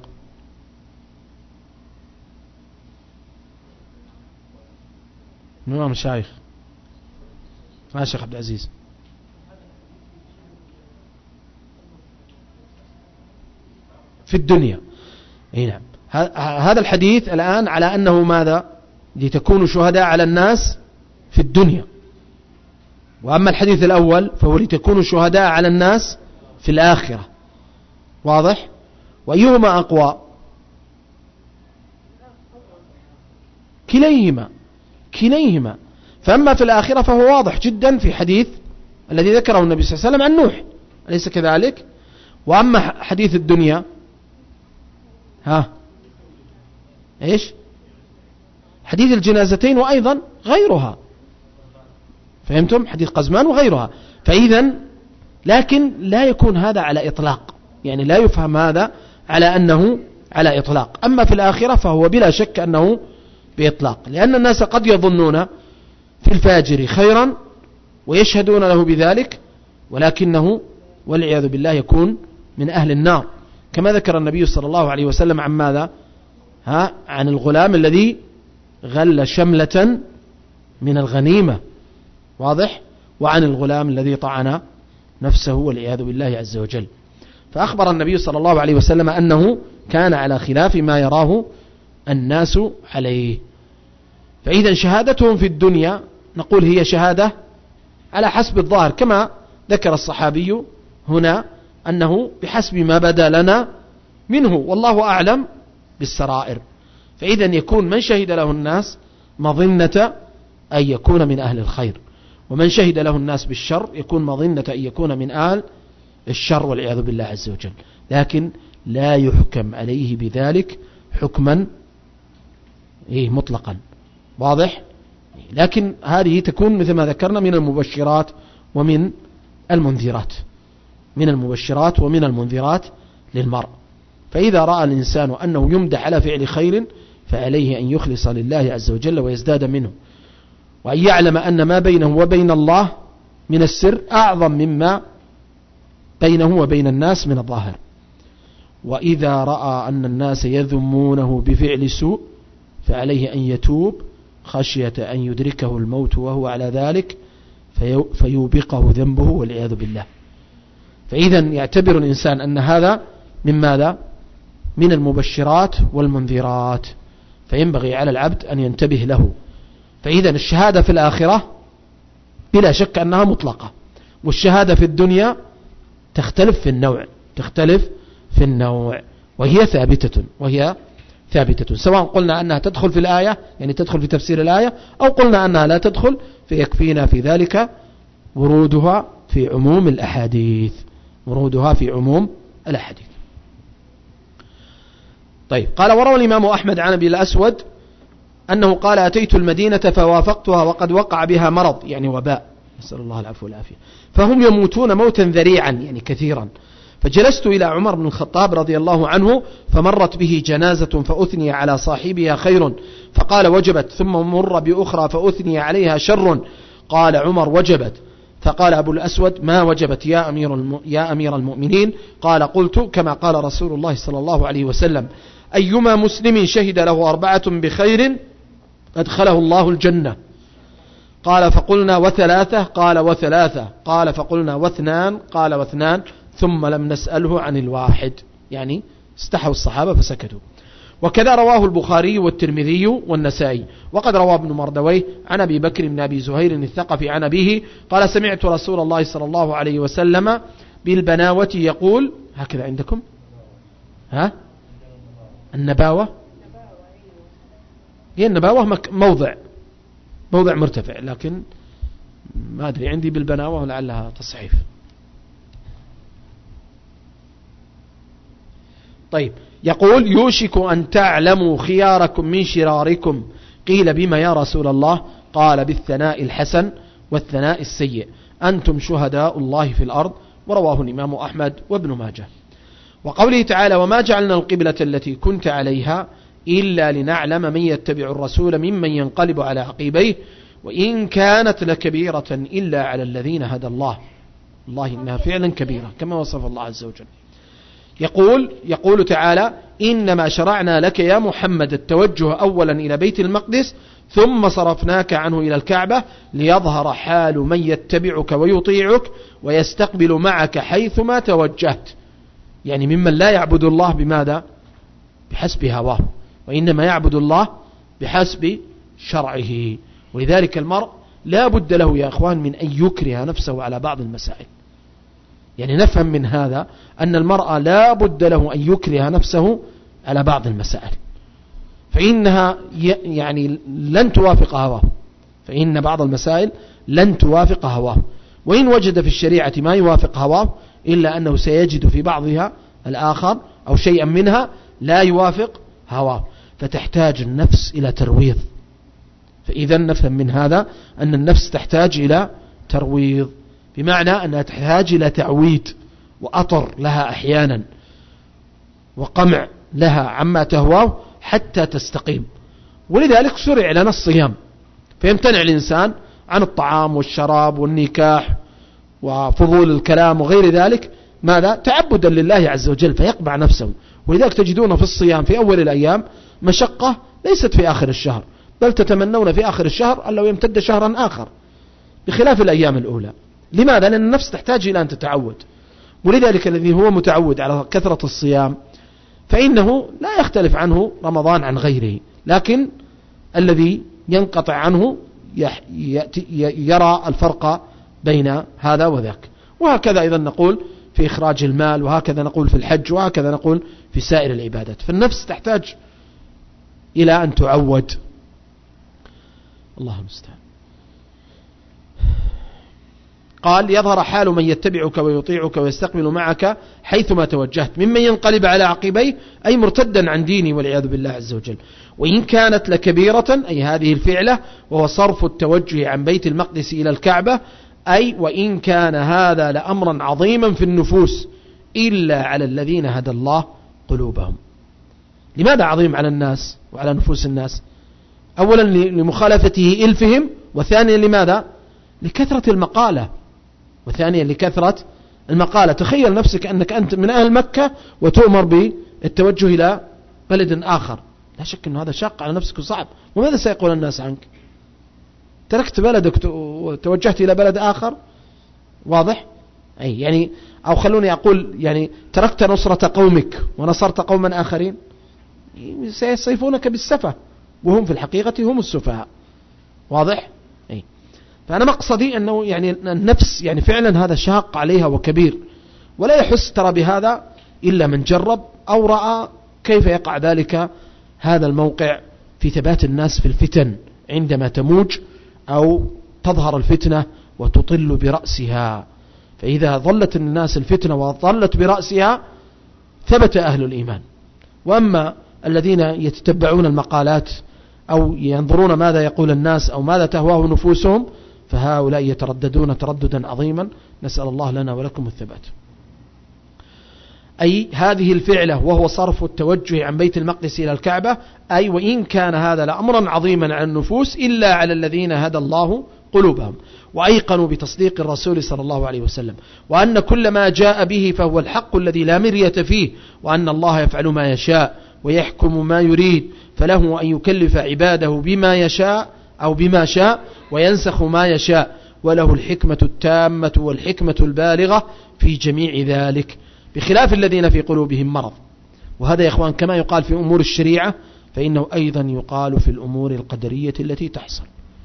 نعم شيخ. ما شيخ عبد العزيز. في الدنيا. نعم. هذا الحديث الآن على أنه ماذا؟ لتكونوا شهداء على الناس في الدنيا. وأما الحديث الأول فهو لتكونوا شهداء على الناس في الآخرة. واضح؟ وأيهما أقوى؟ كليهما. فأما في الآخرة فهو واضح جدا في حديث الذي ذكره النبي صلى الله عليه وسلم عن نوح، أليس كذلك؟ وأما حديث الدنيا إيش؟ حديث الجنازتين وأيضا غيرها. فهمتم؟ حديث قزمان وغيرها. فإذا لكن لا يكون هذا على إطلاق، يعني لا يفهم هذا على أنه على إطلاق. أما في الآخرة فهو بلا شك أنه بإطلاق، لأن الناس قد يظنون في الفاجر خيرا ويشهدون له بذلك، ولكنه والعياذ بالله يكون من أهل النار، كما ذكر النبي صلى الله عليه وسلم عن ماذا؟ عن الغلام الذي غل شملة من الغنيمة، واضح؟ وعن الغلام الذي طعن نفسه والعياذ بالله عز وجل. فأخبر النبي صلى الله عليه وسلم أنه كان على خلاف ما يراه الناس عليه. فإذا شهادتهم في الدنيا نقول هي شهادة على حسب الظاهر، كما ذكر الصحابي هنا أنه بحسب ما بدا لنا منه والله أعلم بالسرائر. فإذا يكون من شهد له الناس مظنة أن يكون من أهل الخير، ومن شهد له الناس بالشر يكون مظنة أن يكون من أهل الشر والعياذ بالله عز وجل، لكن لا يحكم عليه بذلك حكما مطلقا، واضح؟ لكن هذه تكون مثل ما ذكرنا من المبشرات ومن المنذرات، من المبشرات ومن المنذرات للمرء. فإذا رأى الإنسان أنه يمدح على فعل خير فعليه أن يخلص لله عز وجل ويزداد منه، وأن يعلم أن ما بينه وبين الله من السر أعظم مما بينه وبين الناس من الظاهر. وإذا رأى أن الناس يذمونه بفعل سوء فعليه أن يتوب خشية أن يدركه الموت وهو على ذلك فيوبقه ذنبه والعياذ بالله. فإذا يعتبر الإنسان أن هذا من ماذا؟ من المبشرات والمنذرات، فينبغي على العبد أن ينتبه له. فإذا الشهادة في الآخرة بلا شك أنها مطلقة، والشهادة في الدنيا تختلف في النوع وهي ثابتة سواء قلنا أنها تدخل في الآية يعني تدخل في تفسير الآية، أو قلنا أنها لا تدخل، فيكفينا في ذلك ورودها في عموم الأحاديث. طيب، قال وروى الإمام أحمد عن أبي الأسود أنه قال أتيت المدينة فوافقتها وقد وقع بها مرض يعني وباء، نسأل الله العفو والعافية، فهم يموتون موتا ذريعا يعني كثيرا، فجلست إلى عمر بن الخطاب رضي الله عنه فمرت به جنازة فأثني على صاحبها خير فقال وجبت، ثم مر بأخرى فأثني عليها شر قال عمر وجبت، فقال أبو الأسود ما وجبت يا أمير المؤمنين؟ قال قلت كما قال رسول الله صلى الله عليه وسلم أيما مسلم شهد له 4 بخير أدخله الله الجنة. قال فقلنا وثلاثة؟ قال وثلاثة. قال فقلنا واثنان؟ قال واثنان، ثم لم نسأله عن الواحد، يعني استحوا الصحابة فسكتوا. وكذا رواه البخاري والترمذي والنسائي. وقد رواه ابن مردويه عن أبي بكر بن أبي زهير الثقفي عن أبيه قال سمعت رسول الله صلى الله عليه وسلم بالبناوة يقول، هكذا عندكم النباوة، هي النباوة موضع مرتفع، لكن ما أدري عندي بالبناوة لعلها تصحيف. طيب، يقول يوشك أن تعلموا خياركم من شراركم، قيل بما يا رسول الله؟ قال بالثناء الحسن والثناء السيء، أنتم شهداء الله في الأرض. ورواه الإمام أحمد وابن ماجه. وقوله تعالى وما جعلنا القبلة التي كنت عليها إلا لنعلم من يتبع الرسول ممن ينقلب على عقبيه وإن كانت لكبيرة إلا على الذين هدى الله، والله إنها فعلا كبيرة كما وصف الله عز وجل. يقول تعالى إنما شرعنا لك يا محمد التوجه أولا إلى بيت المقدس ثم صرفناك عنه إلى الكعبة ليظهر حال من يتبعك ويطيعك ويستقبل معك حيثما توجهت، يعني ممن لا يعبد الله بماذا؟ بحسب هواه، وإنما يعبد الله بحسب شرعه. ولذلك المرء لا بد له يا أخوان من أن يكره نفسه على بعض المسائل، يعني نفهم من هذا أن المرء لا بد له أن يكره نفسه على بعض المسائل، فإنها يعني لن توافق هواه، فإن بعض المسائل لن توافق هواه، وإن وجد في الشريعة ما يوافق هواه إلا أنه سيجد في بعضها الآخر أو شيئا منها لا يوافق هواه، فتحتاج النفس إلى ترويض. فإذا نفهم من هذا أن النفس تحتاج إلى ترويض، بمعنى أنها تحتاج إلى تعويد وأطر لها أحيانا وقمع لها عما تهواه حتى تستقيم. ولذلك شرع لنا الصيام، فيمتنع الإنسان عن الطعام والشراب والنكاح وفضول الكلام وغير ذلك ماذا؟ تعبدا لله عز وجل، فيقبع نفسه. ولذلك تجدون في الصيام في أول الأيام مشقة ليست في آخر الشهر، بل تتمنون في آخر الشهر أن لو يمتد شهرا آخر، بخلاف الأيام الأولى. لماذا؟ لأن النفس تحتاج إلى أن تتعود. ولذلك الذي هو متعود على كثرة الصيام فإنه لا يختلف عنه رمضان عن غيره، لكن الذي ينقطع عنه يرى الفرق بين هذا وذاك. وهكذا أيضا نقول في إخراج المال، وهكذا نقول في الحج، وهكذا نقول في سائر العبادات. فالنفس تحتاج إلى أن تعود. الله المستعان. قال: يظهر حال من يتبعك ويطيعك ويستقبل معك حيثما توجهت ممن ينقلب على عقبيه، أي مرتدا عن ديني والعياذ بالله عز وجل. وإن كانت لكبيرة، أي هذه الفعلة، وهو صرف التوجه عن بيت المقدس إلى الكعبة، أي وإن كان هذا لأمرا عظيما في النفوس إلا على الذين هدى الله قلوبهم. لماذا عظيم على الناس وعلى نفوس الناس؟ أولا لمخالفته إلفهم، وثانيا لماذا؟ لكثرة المقالة، وثانيا لكثرة المقالة. تخيل نفسك أنك أنت من أهل مكة وتؤمر بالتوجه إلى بلد آخر، لا شك أن هذا شاق على نفسك وصعب. وماذا سيقول الناس عنك؟ تركت بلدك وتوجهت إلى بلد آخر، واضح؟ أي يعني، أو خلوني أقول يعني تركت نصرة قومك ونصرت قوما آخرين، سيصيفونك بالسفة وهم في الحقيقة هم السفهاء، واضح؟ أي. فأنا مقصدي أنه يعني النفس يعني فعلا هذا شاق عليها وكبير، ولا يحس ترى بهذا إلا من جرب أو رأى كيف يقع ذلك هذا الموقع في ثبات الناس في الفتن عندما تموج أو تظهر الفتنة وتطل برأسها. فإذا ظلت الناس الفتنة وظلت برأسها ثبت أهل الإيمان. وأما الذين يتتبعون المقالات أو ينظرون ماذا يقول الناس أو ماذا تهواه نفوسهم، فهؤلاء يترددون ترددا عظيما، نسأل الله لنا ولكم الثبات. أي هذه الفعلة وهو صرف التوجه عن بيت المقدس إلى الكعبة، أي وإن كان هذا لأمرا عظيما على النفوس إلا على الذين هدى الله قلوبهم وأيقنوا بتصديق الرسول صلى الله عليه وسلم، وأن كل ما جاء به فهو الحق الذي لا مرية فيه، وأن الله يفعل ما يشاء ويحكم ما يريد، فله أن يكلف عباده بما يشاء أو بما شاء وينسخ ما يشاء، وله الحكمة التامة والحكمة البالغة في جميع ذلك، بخلاف الذين في قلوبهم مرض. وهذا يا إخوان كما يقال في أمور الشريعة فإنه أيضا يقال في الأمور القدرية التي تحصل،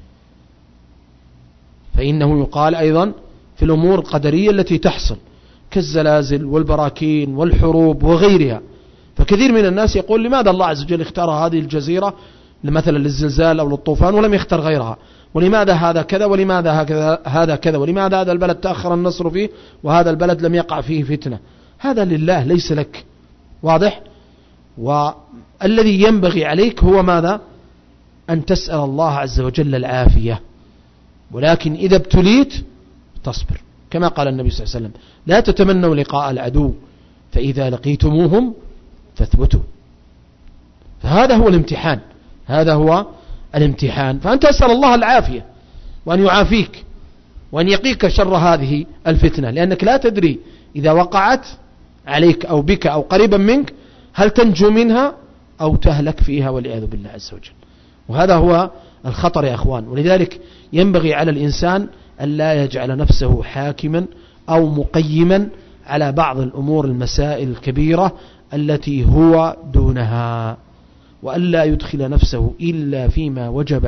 فإنه يقال أيضا في الأمور القدرية التي تحصل كالزلازل والبراكين والحروب وغيرها. فكثير من الناس يقول لماذا الله عز وجل اختار هذه الجزيرة مثلا للزلزال أو للطوفان ولم يختار غيرها، ولماذا هذا كذا ولماذا هذا كذا، ولماذا هذا البلد تأخر النصر فيه وهذا البلد لم يقع فيه فتنة. هذا لله ليس لك، واضح؟ والذي ينبغي عليك هو ماذا؟ أن تسأل الله عز وجل العافية، ولكن إذا ابتليت تصبر، كما قال النبي صلى الله عليه وسلم: لا تتمنوا لقاء العدو فإذا لقيتموهم فاثبتوا. فهذا هو الامتحان، هذا هو الامتحان. فأنت أسأل الله العافية وأن يعافيك وأن يقيك شر هذه الفتنة، لأنك لا تدري إذا وقعت عليك أو بك أو قريبا منك هل تنجو منها أو تهلك فيها والعياذ بالله عز وجل. وهذا هو الخطر يا أخوان. ولذلك ينبغي على الإنسان أن لا يجعل نفسه حاكما أو مقيما على بعض الأمور المسائل الكبيرة التي هو دونها، وأن لا يدخل نفسه إلا فيما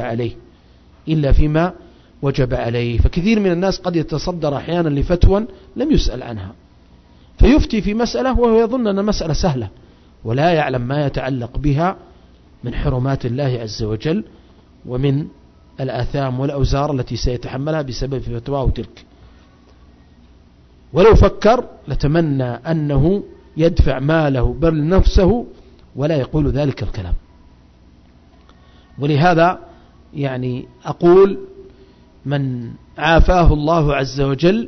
وجب عليه. فكثير من الناس قد يتصدر أحيانا لفتوى لم يسأل عنها، فيفتي في مسألة وهو يظن أن مسألة سهلة ولا يعلم ما يتعلق بها من حرمات الله عز وجل ومن الآثام والأوزار التي سيتحملها بسبب فتواه تلك. ولو فكر لتمنى أنه يدفع ماله بل نفسه ولا يقول ذلك الكلام. ولهذا يعني أقول: من عافاه الله عز وجل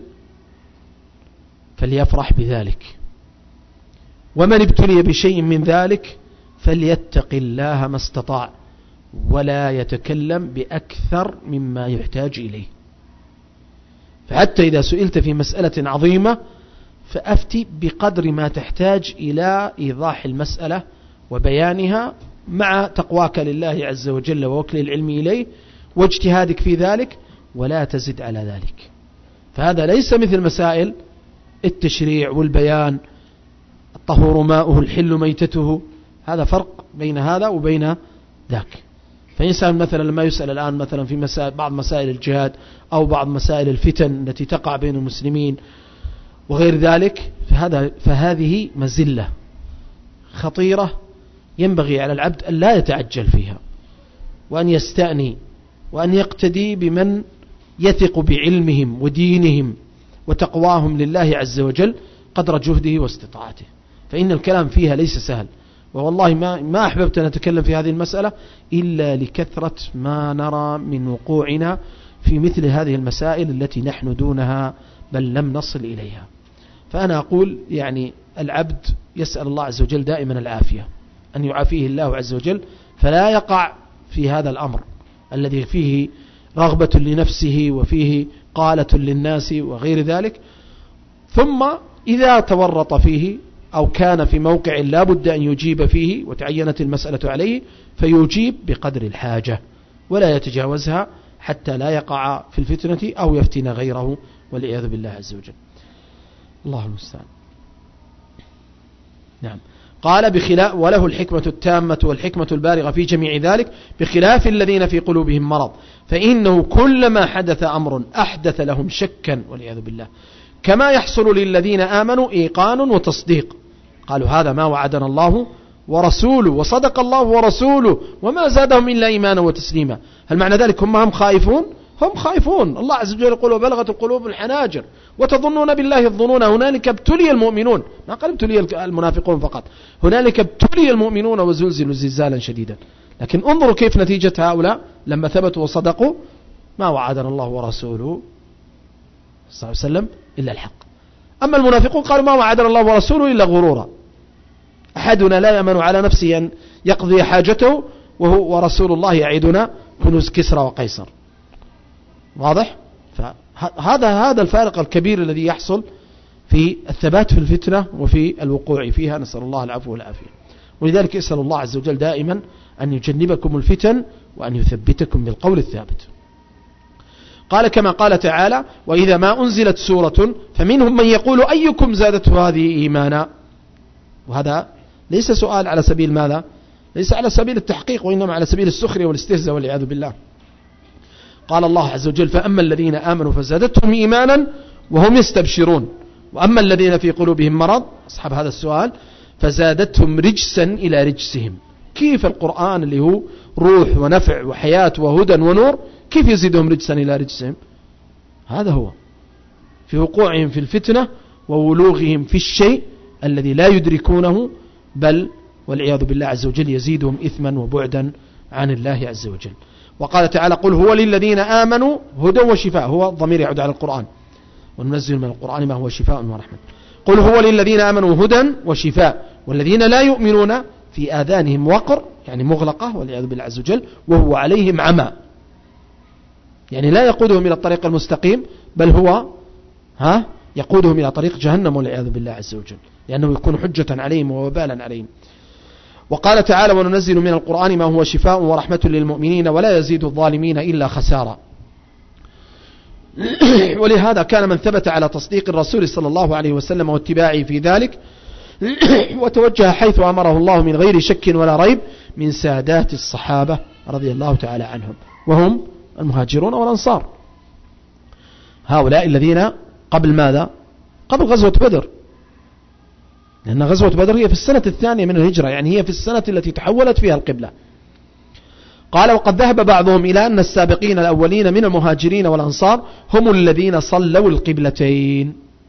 فليفرح بذلك، ومن ابتلي بشيء من ذلك فليتق الله ما استطاع ولا يتكلم بأكثر مما يحتاج إليه. فحتى إذا سئلت في مسألة عظيمة فأفتي بقدر ما تحتاج إلى إيضاح المسألة وبيانها مع تقواك لله عز وجل ووكل العلم إليه واجتهادك في ذلك، ولا تزد على ذلك. فهذا ليس مثل مسائل التشريع والبيان، الطهور ماؤه الحل ميتته، هذا فرق بين هذا وبين ذاك. فإنسان مثلا لما يسأل الآن مثلا في بعض مسائل الجهاد أو بعض مسائل الفتن التي تقع بين المسلمين وغير ذلك، فهذه مزلة خطيرة ينبغي على العبد أن لا يتعجل فيها، وأن يستأني وأن يقتدي بمن يثق بعلمهم ودينهم وتقواهم لله عز وجل قدر جهده واستطاعته، فإن الكلام فيها ليس سهل. والله ما أحببت أن أتكلم في هذه المسألة إلا لكثرة ما نرى من وقوعنا في مثل هذه المسائل التي نحن دونها بل لم نصل إليها. فأنا أقول يعني العبد يسأل الله عز وجل دائما العافية، أن يعافيه الله عز وجل فلا يقع في هذا الأمر الذي فيه رغبة لنفسه وفيه قالة للناس وغير ذلك، ثم إذا تورط فيه أو كان في موقع لا بد أن يجيب فيه وتعينت المسألة عليه فيجيب بقدر الحاجة ولا يتجاوزها حتى لا يقع في الفتنة أو يفتن غيره والعياذ بالله عز وجل. الله المستعان. نعم. قال بخلاف وله الحكمة التامة والحكمة البالغة في جميع ذلك بخلاف الذين في قلوبهم مرض، فإنه كلما حدث أمر أحدث لهم شكا والعياذ بالله، كما يحصل للذين آمنوا إيقان وتصديق. قالوا هذا ما وعدنا الله ورسوله وصدق الله ورسوله وما زادهم إلا إيمانا وتسليما. هل معنى ذلك هم خائفون؟ هم خائفون. الله عز وجل يقول وبلغت القلوب الحناجر وتظنون بالله الظنون. هنالك ابتلي المؤمنون، ما قال ابتلي المنافقون فقط، هنالك ابتلي المؤمنون وزلزلوا زلزالا شديدا. لكن انظروا كيف نتيجة هؤلاء لما ثبتوا وصدقوا، ما وعدنا الله ورسوله صلى الله عليه وسلم إلا الحق. أما المنافقون قالوا ما وعدنا الله ورسوله إلا غرورا. أحدنا لا يأمن على نفسه أن يقضي حاجته وهو ورسول الله يعيدنا كنوز كسرى وقيصر. واضح؟ فهذا الفارق الكبير الذي يحصل في الثبات في الفتنة وفي الوقوع فيها، نسأل الله العفو والعافية. ولذلك اسأل الله عز وجل دائما أن يجنبكم الفتن وأن يثبتكم بالقول الثابت. قال كما قال تعالى وإذا ما أنزلت سورة فمنهم من يقول أيكم زادته هذه إيمانا. وهذا ليس سؤال على سبيل ماذا؟ ليس على سبيل التحقيق، وإنما على سبيل السخرية والاستهزاء والعياذ بالله. قال الله عز وجل فأما الذين آمنوا فزادتهم إيمانا وهم يستبشرون، وأما الذين في قلوبهم مرض أصحاب هذا السؤال فزادتهم رجسا إلى رجسهم. كيف القرآن اللي هو روح ونفع وحياة وهدى ونور كيف يزيدهم رجسا إلى رجسهم؟ هذا هو في وقوعهم في الفتنة وولوغهم في الشيء الذي لا يدركونه، بل والعياذ بالله عز وجل يزيدهم إثما وبعدا عن الله عز وجل. وقال تعالى قل هو للذين آمنوا هدى وشفاء، هو الضمير يعود على القرآن، وننزل من القرآن ما هو شفاء ورحمة. قل هو للذين آمنوا هدى وشفاء والذين لا يؤمنون في آذانهم وقر، يعني مغلقة والعياذ بالله عز وجل، وهو عليهم عمى، يعني لا يقودهم إلى الطريق المستقيم، بل هو يقودهم إلى طريق جهنم والعياذ بالله عز وجل، لأنه يكون حجة عليهم ووبالا عليهم. وقال تعالى وننزل من القرآن ما هو شفاء ورحمة للمؤمنين ولا يزيد الظالمين إلا خسارا. ولهذا كان من ثبت على تصديق الرسول صلى الله عليه وسلم واتباعه في ذلك وتوجه حيث أمره الله من غير شك ولا ريب من سادات الصحابة رضي الله تعالى عنهم، وهم المهاجرون والأنصار، هؤلاء الذين قبل ماذا؟ قبل غزوة بدر، لأن غزوة بدر هي في السنة الثانية من الهجرة، يعني هي في السنة التي تحولت فيها القبلة. قال وقد ذهب بعضهم إلى أن السابقين الأولين من المهاجرين والأنصار هم الذين صلوا القبلتين.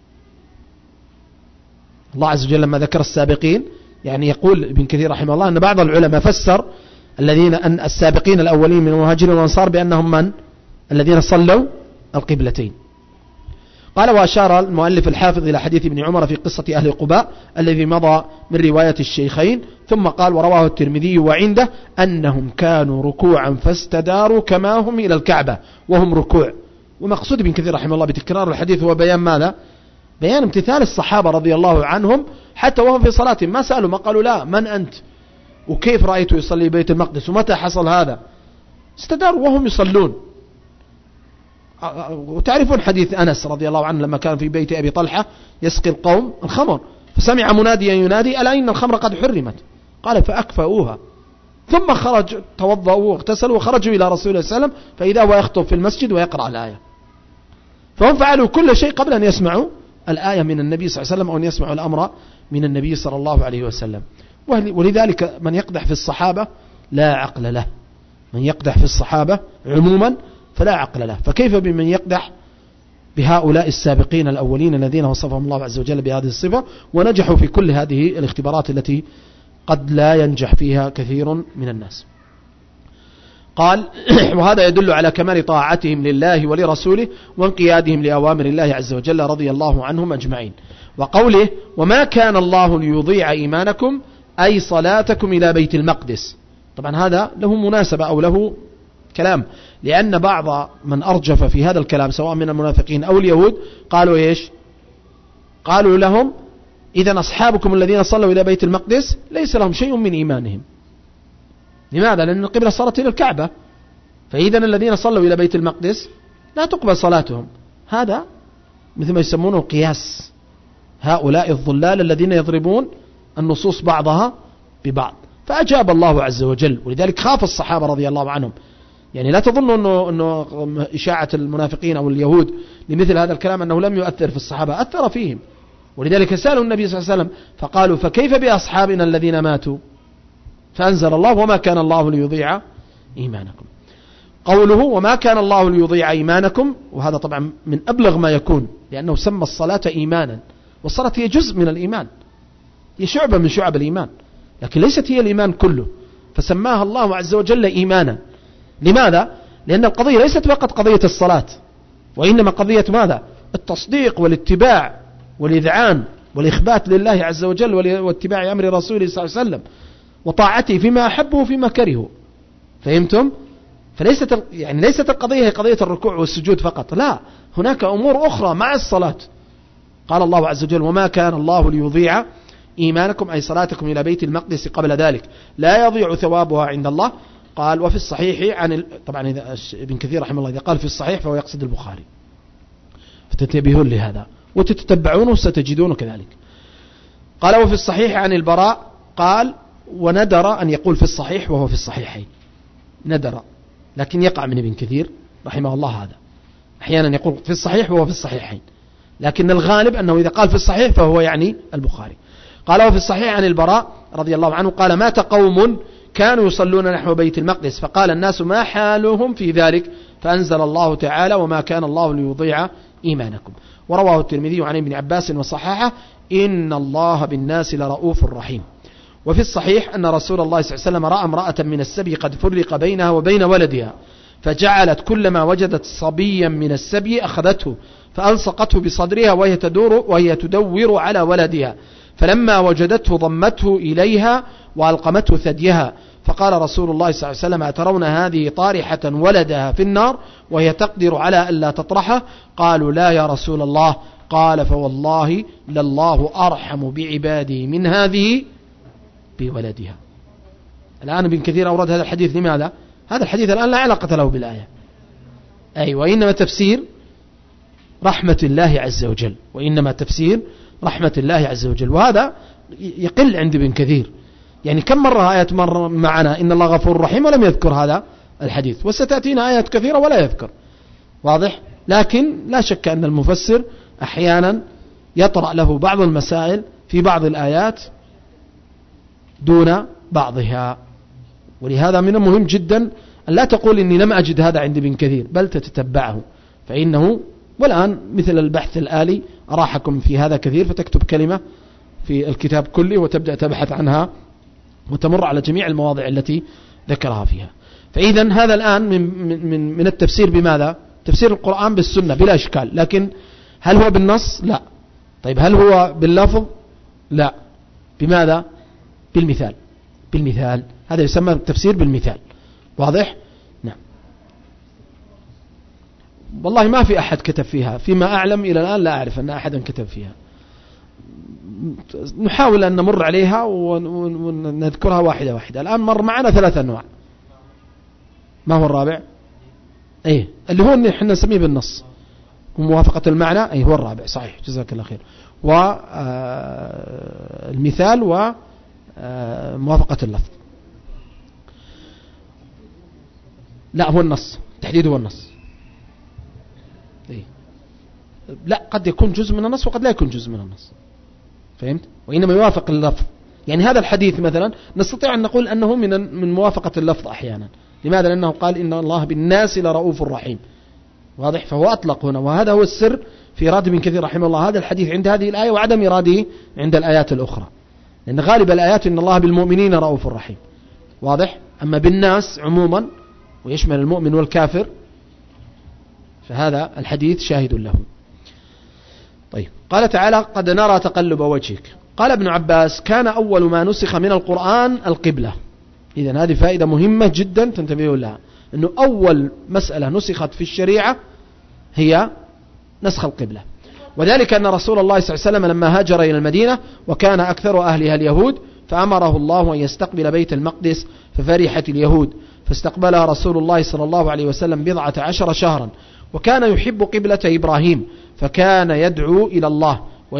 الله عز وجل لما ذكر السابقين، يعني يقول ابن كثير رحمه الله أن بعض العلماء فسر أن السابقين الأولين من المهاجرين والأنصار بأنهم من؟ الذين صلوا القبلتين. قال وأشار المؤلف الحافظ إلى حديث ابن عمر في قصة أهل قباء الذي مضى من رواية الشيخين، ثم قال ورواه الترمذي وعنده أنهم كانوا ركوعا فاستداروا كما هم إلى الكعبة وهم ركوع. ومقصود ابن كثير رحمه الله بتكرار الحديث هو بيان ماذا؟ بيان امتثال الصحابة رضي الله عنهم حتى وهم في صلاتهم، ما سألوا، ما قالوا لا من أنت وكيف رأيته يصلي بيت المقدس ومتى حصل هذا، استداروا وهم يصلون. وتعرفون حديث أنس رضي الله عنه لما كان في بيت أبي طلحة يسقي القوم الخمر، فسمع مناديا ينادي ألا إن الخمر قد حرمت، قال فأكفأوها، ثم خرج توضأوا واغتسلوا وخرجوا إلى رسول الله صلى الله عليه وسلم فإذا هو يخطب في المسجد ويقرأ الآية. فهم فعلوا كل شيء قبل أن يسمعوا الآية من النبي صلى الله عليه وسلم أو أن يسمعوا الأمر من النبي صلى الله عليه وسلم. ولذلك من يقدح في الصحابة لا عقل له، من يقدح في الصحابة عموما فلا عقل له، فكيف بمن يقدح بهؤلاء السابقين الأولين الذين وصفهم الله عز وجل بهذه الصفة ونجحوا في كل هذه الاختبارات التي قد لا ينجح فيها كثير من الناس. قال وهذا يدل على كمال طاعتهم لله ولرسوله وانقيادهم لأوامر الله عز وجل رضي الله عنهم أجمعين. وقوله وما كان الله ليضيع إيمانكم أي صلاتكم إلى بيت المقدس، طبعا هذا له مناسبة أو له كلام، لأن بعض من أرجف في هذا الكلام سواء من المنافقين أو اليهود قالوا إيش؟ قالوا لهم إذن أصحابكم الذين صلوا إلى بيت المقدس ليس لهم شيء من إيمانهم. لماذا؟ لأن القبلة صارت إلى الكعبة، فإذن الذين صلوا إلى بيت المقدس لا تقبل صلاتهم. هذا مثل ما يسمونه قياس هؤلاء الضلال الذين يضربون النصوص بعضها ببعض. فأجاب الله عز وجل، ولذلك خاف الصحابة رضي الله عنهم. يعني لا تظنوا أنه إشاعة المنافقين أو اليهود لمثل هذا الكلام أنه لم يؤثر في الصحابة، أثر فيهم. ولذلك سألوا النبي صلى الله عليه وسلم فقالوا فكيف بأصحابنا الذين ماتوا؟ فأنزل الله وما كان الله ليضيع إيمانكم. قوله وما كان الله ليضيع إيمانكم، وهذا طبعا من أبلغ ما يكون، لأنه سمى الصلاة إيمانا، والصلاة هي جزء من الإيمان، هي شعبة من شعب الإيمان، لكن ليست هي الإيمان كله، فسماها الله عز وجل إيمانا. لماذا؟ لأن القضية ليست فقط قضية الصلاة، وإنما قضية ماذا؟ التصديق والاتباع والإذعان والإخبات لله عز وجل واتباع أمر رسوله صلى الله عليه وسلم وطاعته فيما أحبه وفيما كرهه. فهمتم؟ ليست القضية هي قضية الركوع والسجود فقط، لا، هناك أمور أخرى مع الصلاة. قال الله عز وجل وما كان الله ليضيع إيمانكم أي صلاتكم إلى بيت المقدس قبل ذلك لا يضيع ثوابها عند الله. قال وفي الصحيح طبعا ابن كثير رحمه الله إذا قال في الصحيح فهو يقصد البخاري، فتنتبهون لهذا وتتتبعونه ستجدونه كذلك. قال وفي الصحيح عن البراء قال وندر أن يقول في الصحيح وهو في الصحيحين، ندر، لكن يقع من ابن كثير رحمه الله هذا، أحيانا يقول في الصحيح وهو في الصحيحين، لكن الغالب أنه إذا قال في الصحيح فهو يعني البخاري. قال وفي الصحيح عن البراء رضي الله عنه قال مات قوم كانوا يصلون نحو بيت المقدس فقال الناس ما حالهم في ذلك فأنزل الله تعالى وما كان الله ليضيع إيمانكم. ورواه الترمذي عن ابن عباس وصححه إن الله بالناس لرؤوف رحيم. وفي الصحيح أن رسول الله صلى الله عليه وسلم رأى امرأة من السبي قد فرق بينها وبين ولدها فجعلت كلما وجدت صبيا من السبي أخذته فألصقته بصدرها وهي تدور على ولدها فلما وجدته ضمته إليها وألقمته ثديها فقال رسول الله صلى الله عليه وسلم أترون هذه طارحة ولدها في النار وهي تقدر على ألا تطرحه؟ قالوا لا يا رسول الله. قال فوالله لله أرحم بعباده من هذه بولدها. الآن ابن كثير أورد هذا الحديث لماذا؟ هذا الحديث الآن لا علاقة له بالآية، وإنما تفسير رحمة الله عز وجل، وإنما تفسير رحمة الله عز وجل. وهذا يقل عند ابن كثير، يعني كم مرة آية مر معنا إن الله غفور رحيم ولم يذكر هذا الحديث، وستأتينا آيات كثيرة ولا يذكر، واضح؟ لكن لا شك أن المفسر أحيانا يطرأ له بعض المسائل في بعض الآيات دون بعضها. ولهذا من المهم جدا أن لا تقول إني لم أجد هذا عند ابن كثير، بل تتتبعه، فإنه والآن مثل البحث الآلي أراحكم في هذا كثير، فتكتب كلمة في الكتاب كله وتبدأ تبحث عنها وتمر على جميع المواضع التي ذكرها فيها. فإذا هذا الآن من التفسير بماذا؟ تفسير القرآن بالسنة بلا إشكال، لكن هل هو بالنص؟ لا. طيب هل هو باللفظ؟ لا. بماذا؟ بالمثال. بالمثال، هذا يسمى التفسير بالمثال، واضح؟ نعم. والله ما في أحد كتب فيها، فيما أعلم إلى الآن لا أعرف أن أحدا كتب فيها. نحاول أن نمر عليها ونذكرها واحدة واحدة. الآن مر معنا 3 أنواع. ما هو الرابع؟ أيه اللي هو نحن نسميه بالنص وموافقة المعنى، أي هو الرابع. صحيح، جزاك الله خير. والمثال وموافقة اللفظ. لا، هو النص، تحديد هو النص. إيه؟ لا، قد يكون جزء من النص وقد لا يكون جزء من النص، فهمت؟ وإنما يوافق اللفظ. يعني هذا الحديث مثلا نستطيع أن نقول أنه من موافقة اللفظ أحيانا. لماذا؟ لأنه قال إن الله بالناس لرؤوف رحيم. واضح؟ فهو أطلق هنا، وهذا هو السر في إيراد ابن كثير رحمه الله هذا الحديث عند هذه الآية وعدم إراده عند الآيات الأخرى، لأن غالب الآيات إن الله بالمؤمنين رؤوف رحيم. واضح؟ أما بالناس عموما ويشمل المؤمن والكافر فهذا الحديث شاهد له. طيب، قال تعالى: قد نرى تقلب وجهك. قال ابن عباس: كان أول ما نسخ من القرآن القبلة. إذن هذه فائدة مهمة جدا تنتبهوا لها، أنه أول مسألة نسخت في الشريعة هي نسخ القبلة. وذلك أن رسول الله صلى الله عليه وسلم لما هاجر إلى المدينة وكان أكثر أهلها اليهود، فأمره الله أن يستقبل بيت المقدس، ففرحت اليهود، فاستقبلها رسول الله صلى الله عليه وسلم 17 شهرا. وكان يحب قبلة إبراهيم، فكان يدعو إلى الله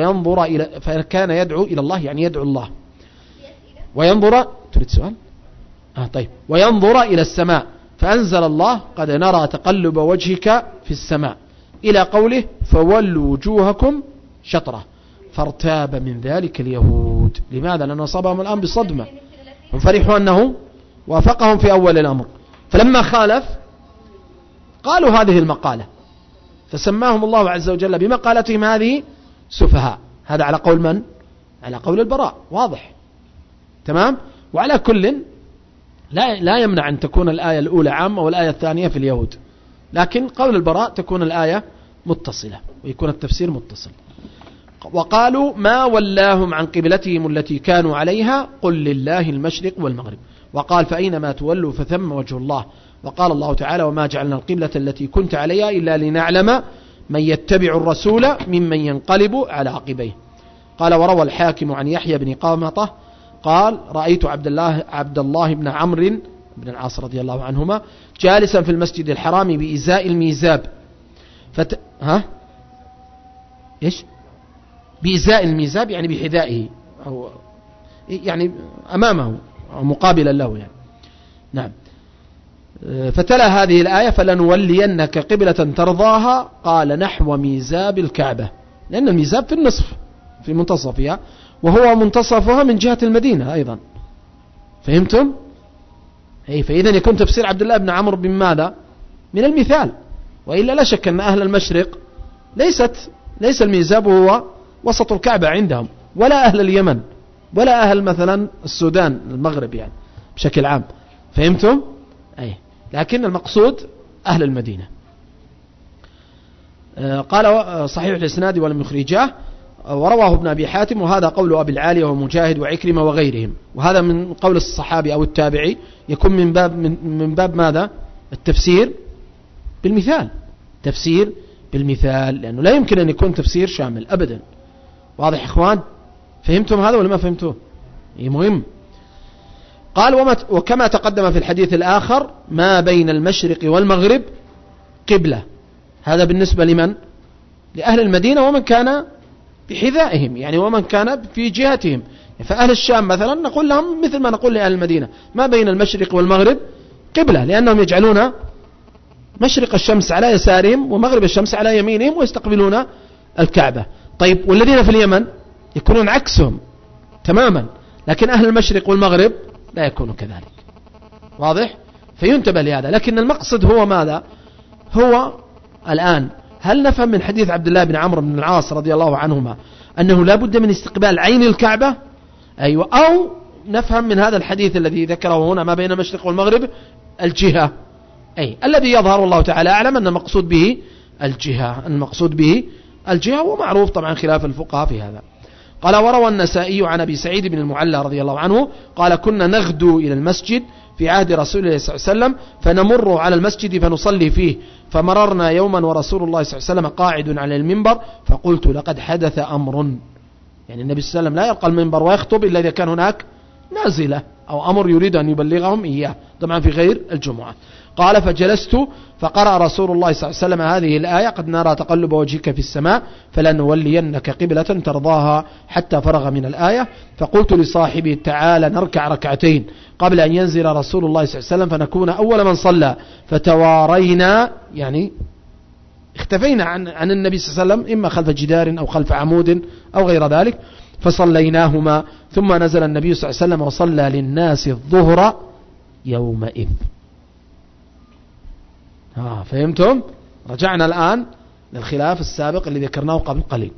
يعني يدعو الله وينظر. تريد سؤال؟ طيب. وينظر إلى السماء، فأنزل الله: قد نرى تقلب وجهك في السماء، إلى قوله: فولوا وجوهكم شطرة. فارتاب من ذلك اليهود. لماذا؟ لأنه أصابهم الآن بصدمة، هم فرحوا أنه وافقهم في أول الأمر، فلما خالف قالوا هذه المقالة، فسماهم الله عز وجل بمقالتهم هذه سفهاء. هذا على قول من؟ على قول البراء. واضح؟ تمام؟ وعلى كل لا يمنع أن تكون الآية الأولى عامة والآية الثانية في اليهود، لكن قول البراء تكون الآية متصلة ويكون التفسير متصل. وقالوا: ما ولاهم عن قبلتهم التي كانوا عليها، قل لله المشرق والمغرب. وقال: فأينما تولوا فثم وجه الله. وقال الله تعالى: وما جعلنا القبلة التي كنت عليها إلا لنعلم من يتبع الرسول ممن ينقلب على عقبيه. قال: وروى الحاكم عن يحيى بن قامطة قال: رأيت عبد الله بن عمرو بن العاص رضي الله عنهما جالسا في المسجد الحرام بإزاء الميزاب إيش؟ بإزاء الميزاب يعني بحذائه، أو يعني أمامه أو مقابلا له يعني. نعم. فتلا هذه الآية: فلنولينك قبلة ترضاها. قال: نحو ميزاب الكعبة، لأن الميزاب في النصف في منتصفها، وهو منتصفها من جهة المدينة أيضا. فهمتم؟ فإذا يكون تفسير عبد الله بن عمرو بن ماذا؟ من المثال. وإلا لا شك أن أهل المشرق ليس الميزاب هو وسط الكعبة عندهم، ولا أهل اليمن، ولا أهل مثلا السودان المغرب يعني بشكل عام. فهمتم؟ لكن المقصود أهل المدينة. قال: صحيح الإسناد ولم يخرجاه. ورواه ابن أبي حاتم، وهذا قول أبي العالية ومجاهد وعكرمة وغيرهم. وهذا من قول الصحابي أو التابعي، يكون من باب ماذا؟ التفسير بالمثال. تفسير بالمثال، لأنه لا يمكن أن يكون تفسير شامل أبدا. واضح إخوان؟ فهمتم هذا ولا ما فهمتوه؟ مهم. قال: وكما تقدم في الحديث الآخر: ما بين المشرق والمغرب قبلة. هذا بالنسبة لمن؟ لأهل المدينة ومن كان بحذائهم، يعني ومن كان في جهتهم. فأهل الشام مثلا نقول لهم مثل ما نقول لأهل المدينة: ما بين المشرق والمغرب قبلة، لأنهم يجعلون مشرق الشمس على يسارهم ومغرب الشمس على يمينهم ويستقبلون الكعبة. طيب، والذين في اليمن يكونون عكسهم تماما، لكن أهل المشرق والمغرب لا يكونوا كذلك. واضح؟ فينتبه لهذا. لكن المقصد هو ماذا؟ هو الآن هل نفهم من حديث عبد الله بن عمرو بن العاص رضي الله عنهما أنه لا بد من استقبال عين الكعبة؟ أيوة. أو نفهم من هذا الحديث الذي ذكره هنا: ما بين المشرق والمغرب الجهة. الذي يظهر الله تعالى أعلم أن المقصود به الجهة، ومعروف طبعا خلاف الفقهاء في هذا. قال: وروى النسائي عن أبي سعيد بن المعلى رضي الله عنه قال: كنا نغدو إلى المسجد في عهد رسول الله صلى الله عليه وسلم فنمر على المسجد فنصلي فيه، فمررنا يوما ورسول الله صلى الله عليه وسلم قاعد على المنبر فقلت لقد حدث أمر، يعني النبي صلى الله عليه وسلم لا يرقى المنبر ويخطب إلا إذا كان هناك نازلة أو أمر يريد أن يبلغهم إياه، طبعا في غير الجمعة. قال فجلست فقرأ رسول الله صلى الله عليه وسلم هذه الآية: قد نرى تقلب وجهك في السماء فلنولينك قبلة ترضاها، حتى فرغ من الآية. فقلت لصاحبي: تعال نركع ركعتين قبل أن ينزل رسول الله صلى الله عليه وسلم فنكون أول من صلى. فتوارينا، يعني اختفينا عن النبي صلى الله عليه وسلم، إما خلف جدار أو خلف عمود أو غير ذلك، فصليناهما. ثم نزل النبي صلى الله عليه وسلم وصلى للناس الظهر يومئذ. فهمتم؟ رجعنا الآن للخلاف السابق اللي ذكرناه قبل قليل.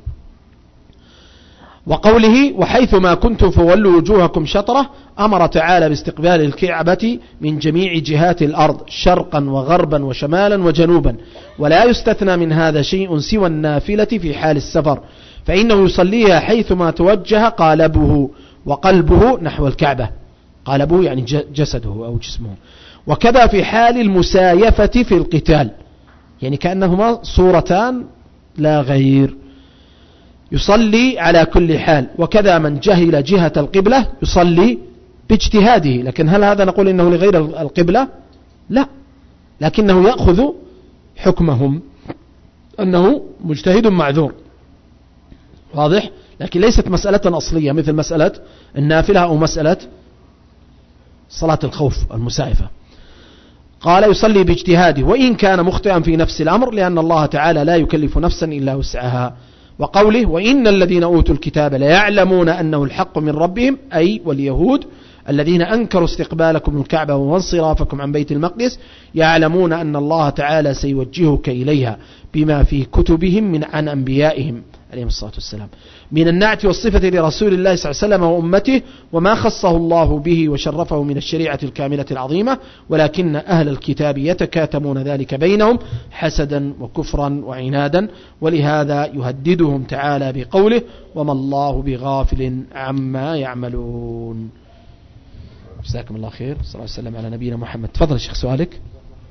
وقوله: وحيثما كنتم فولوا وجوهكم شطرة، أمر تعالى باستقبال الكعبة من جميع جهات الأرض شرقا وغربا وشمالا وجنوبا، ولا يستثنى من هذا شيء سوى النافلة في حال السفر، فإنه يصليها حيثما توجه قالبه، وقلبه نحو الكعبة، قالبه يعني جسده أو جسمه. وكذا في حال المسايفة في القتال، يعني كأنهما صورتان لا غير، يصلي على كل حال. وكذا من جهل جهة القبلة يصلي باجتهاده، لكن هل هذا نقول إنه لغير القبلة؟ لا، لكنه يأخذ حكمهم أنه مجتهد معذور، واضح؟ لكن ليست مسألة أصلية مثل مسألة النافلة أو مسألة صلاة الخوف المسايفة. قال: يصلي باجتهاده وإن كان مخطئا في نفس الأمر، لأن الله تعالى لا يكلف نفسا إلا وسعها. وقوله: وإن الذين أوتوا الكتاب ليعلمون أنه الحق من ربهم، أي واليهود الذين أنكروا استقبالكم الكعبة وانصرافكم عن بيت المقدس، يعلمون أن الله تعالى سيوجهك إليها بما في كتبهم عن أنبيائهم عليهم الصلاة والسلام من النعت والصفة لرسول الله صلى الله عليه وسلم وأمته، وما خصه الله به وشرفه من الشريعة الكاملة العظيمة، ولكن أهل الكتاب يتكاتمون ذلك بينهم حسدا وكفرا وعنادا، ولهذا يهددهم تعالى بقوله: وما الله بغافل عما يعملون. جزاكم الله خير. صلى الله عليه وسلم على نبينا محمد. تفضل الشيخ سؤالك.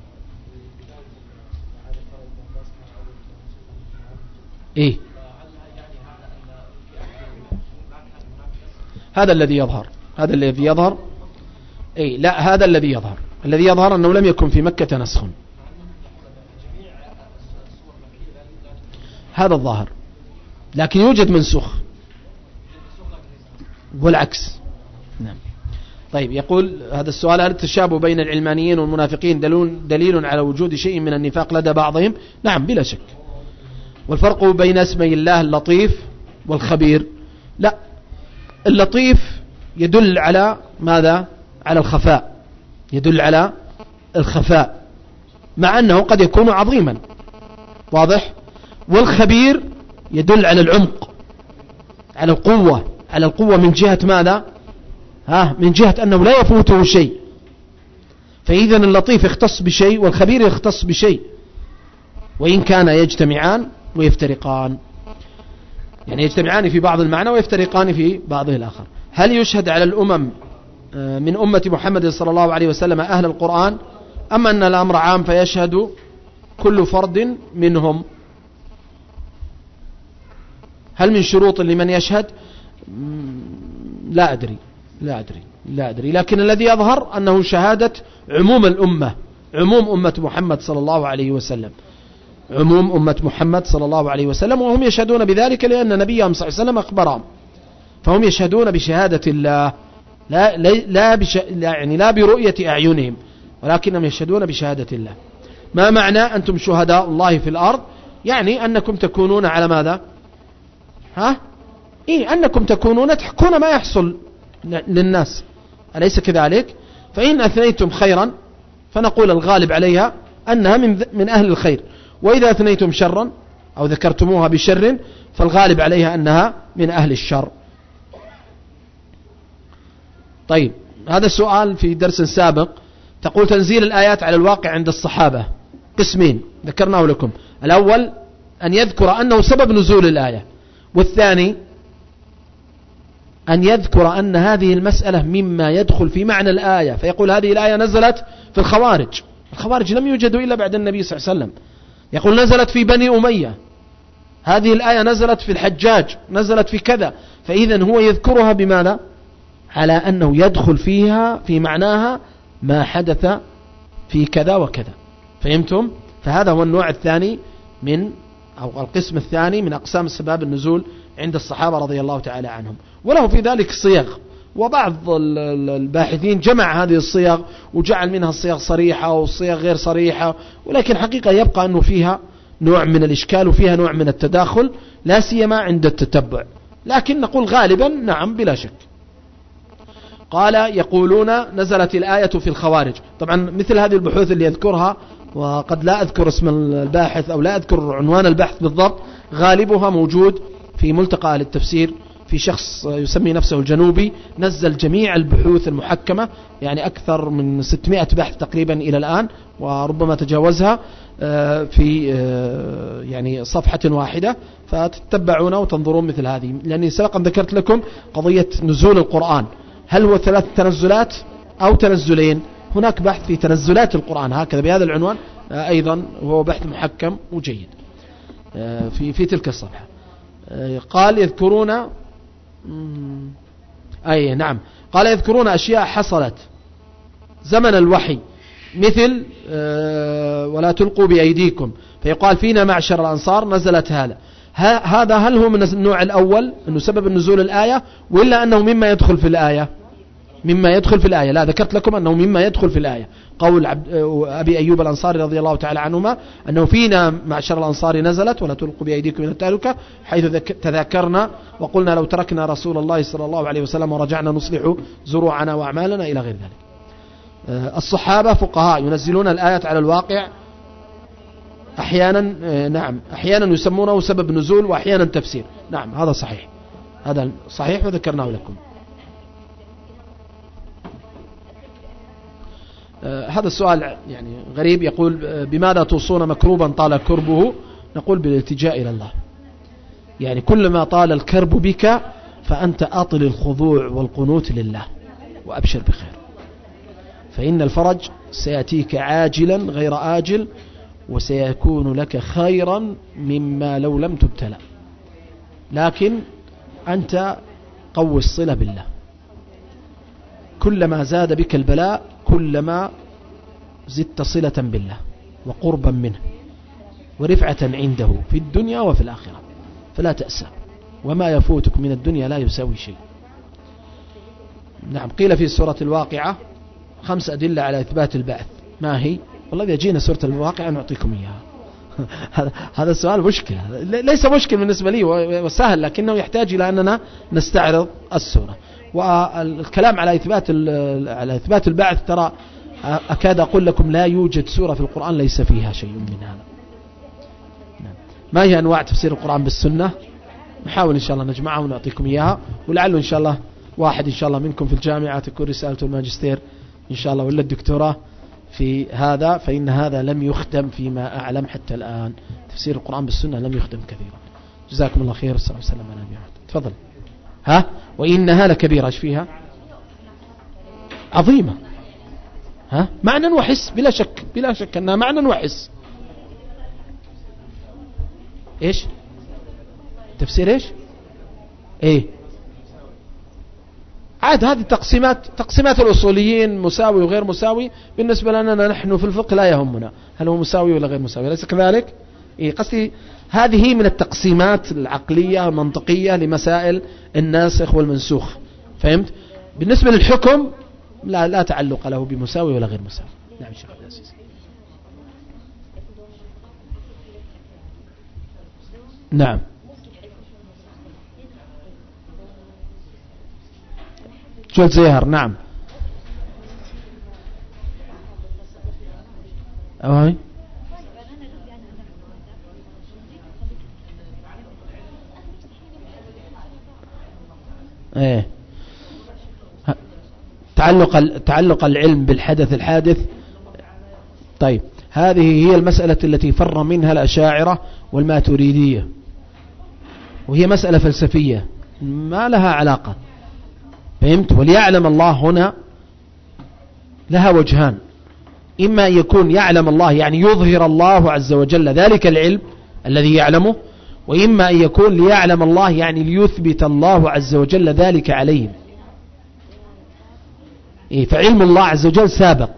إيه؟ هذا الذي يظهر أي لا، هذا الذي يظهر أنه لم يكن في مكة نسخ، هذا الظاهر، لكن يوجد منسوخ والعكس. نعم. طيب، يقول هذا السؤال: هل التشابه بين العلمانيين والمنافقين دليل على وجود شيء من النفاق لدى بعضهم؟ نعم بلا شك. والفرق بين اسمي الله اللطيف والخبير؟ لا، اللطيف يدل على ماذا؟ على الخفاء، يدل على الخفاء، مع أنه قد يكون عظيما، واضح؟ والخبير يدل على العمق، على القوة من جهة ماذا؟ من جهة أنه لا يفوته شيء. فإذا اللطيف يختص بشيء والخبير يختص بشيء، وإن كان يجتمعان ويفترقان، يعني يجتمعان في بعض المعنى ويفترقان في بعضه الآخر. هل يشهد على الأمم من أمة محمد صلى الله عليه وسلم أهل القرآن، أم أن الأمر عام فيشهد كل فرد منهم؟ هل من شروط لمن يشهد؟ لا أدري، لكن الذي يظهر أنه شهادة عموم الأمة، عموم أمة محمد صلى الله عليه وسلم، عموم أمة محمد صلى الله عليه وسلم، وهم يشهدون بذلك لأن نبيهم صلى الله عليه وسلم أخبرهم، فهم يشهدون بشهادة الله، لا برؤية أعينهم، ولكنهم يشهدون بشهادة الله. ما معنى أنتم شهداء الله في الأرض؟ يعني أنكم تكونون على ماذا؟ أنكم تكونون تحكون ما يحصل للناس، أليس كذلك؟ فإن أثنيتم خيرا فنقول الغالب عليها أنها من أهل الخير، وإذا أثنيتم شرا أو ذكرتموها بشر فالغالب عليها أنها من أهل الشر. طيب، هذا السؤال في درس سابق. تقول: تنزيل الآيات على الواقع عند الصحابة قسمين ذكرناه لكم: الأول أن يذكر أنه سبب نزول الآية، والثاني أن يذكر أن هذه المسألة مما يدخل في معنى الآية، فيقول هذه الآية نزلت في الخوارج. الخوارج لم يوجدوا إلا بعد النبي صلى الله عليه وسلم. يقول نزلت في بني أمية، هذه الآية نزلت في الحجاج، نزلت في كذا. فإذا هو يذكرها بماذا؟ على أنه يدخل فيها في معناها ما حدث في كذا وكذا. فهمتم؟ فهذا هو النوع الثاني من أو القسم الثاني من أقسام أسباب النزول عند الصحابة رضي الله تعالى عنهم، وله في ذلك صيغ، وبعض الباحثين جمع هذه الصيغ وجعل منها الصيغ صريحة والصيغ غير صريحة، ولكن حقيقة يبقى أنه فيها نوع من الإشكال وفيها نوع من التداخل، لا سيما عند التتبع، لكن نقول غالبا نعم بلا شك. قال يقولون نزلت الآية في الخوارج. طبعا مثل هذه البحوث اللي يذكرها، وقد لا أذكر اسم الباحث أو لا أذكر عنوان البحث بالضبط، غالبها موجود في ملتقى أهل التفسير، في شخص يسمي نفسه الجنوبي نزل جميع البحوث المحكمة، يعني أكثر من 600 بحث تقريبا إلى الآن وربما تجاوزها، في يعني صفحة واحدة، فتتبعون وتنظرون مثل هذه. لأني سبقا ذكرت لكم قضية نزول القرآن، هل هو 3 تنزلات أو تنزلين؟ هناك بحث في تنزلات القرآن هكذا بهذا العنوان أيضا، وهو بحث محكم وجيد في تلك الصفحة. قال يذكرون أي نعم، قال يذكرون أشياء حصلت زمن الوحي مثل ولا تلقوا بأيديكم، فيقال فينا معشر الأنصار نزلت هذا هل هو من النوع الأول أنه سبب النزول الآية، وإلا أنه مما يدخل في الآية؟ مما يدخل في الآية. لا، ذكرت لكم أنه مما يدخل في الآية. قول أبي أيوب الأنصاري رضي الله تعالى عنهما أنه فينا معشر الأنصار نزلت ولا تلقوا بأيديكم إلى التهلكة، حيث تذاكرنا وقلنا لو تركنا رسول الله صلى الله عليه وسلم ورجعنا نصلح زروعنا وأعمالنا إلى غير ذلك. الصحابة فقهاء ينزلون الآيات على الواقع أحيانا، نعم أحيانا يسمونه سبب نزول وأحيانا تفسير. نعم هذا صحيح، هذا صحيح وذكرناه لكم. هذا السؤال يعني غريب، يقول بماذا توصون مكروبا طال كربه؟ نقول بالالتجاء إلى الله، يعني كلما طال الكرب بك فأنت أطل الخضوع والقنوت لله وأبشر بخير، فإن الفرج سيأتيك عاجلا غير آجل، وسيكون لك خيرا مما لو لم تبتلى. لكن أنت قوي الصلة بالله، كلما زاد بك البلاء كلما زدت صلة بالله وقربا منه ورفعة عنده في الدنيا وفي الآخرة، فلا تأسى، وما يفوتك من الدنيا لا يساوي شيء. نعم. قيل في سورة الواقعة 5 أدلة على إثبات البعث، ما هي؟ والله إذا جينا سورة الواقعة نعطيكم إياها. هذا السؤال مشكلة، ليس مشكل بالنسبة لي وسهل، لكنه يحتاج إلى أننا نستعرض السورة. والكلام على إثبات البعث، ترى أكاد أقول لكم لا يوجد سورة في القرآن ليس فيها شيء من هذا. ما هي أنواع تفسير القرآن بالسنة؟ نحاول إن شاء الله نجمعها ونعطيكم إياها، ولعله إن شاء الله واحد إن شاء الله منكم في الجامعة تكون رسالة الماجستير إن شاء الله ولا الدكتوراه في هذا، فإن هذا لم يخدم فيما أعلم حتى الآن، تفسير القرآن بالسنة لم يخدم كثيرا. جزاكم الله خير، والصلاة والسلام على نبينا محمد. تفضل. وإنها لكبيرة، ايش فيها؟ عظيمة. معنى وحس، بلا شك بلا شك أنها معنى وحس. ايش تفسير ايش؟ ايه عاد هذه تقسيمات الأصوليين، مساوي وغير مساوي. بالنسبة لنا نحن في الفقه لا يهمنا هل هو مساوي ولا غير مساوي، أليس كذلك؟ قصدي هذه من التقسيمات العقلية المنطقية لمسائل الناسخ والمنسوخ، فهمت؟ بالنسبة للحكم لا تعلق له بمساوي ولا غير مساوي. نعم شيخ عبد العزيز. نعم. جول زيهر. نعم. أوهي. ايه تعلق العلم بالحدث الحادث. طيب هذه هي المسألة التي فر منها الأشاعرة والماتريدية، وهي مسألة فلسفية ما لها علاقة فهمت؟ وليعلم الله هنا لها وجهان، إما أن يكون يعلم الله يعني يظهر الله عز وجل ذلك العلم الذي يعلمه، وإما أن يكون ليعلم الله يعني ليثبت الله عز وجل ذلك عليهم. فعلم الله عز وجل سابق،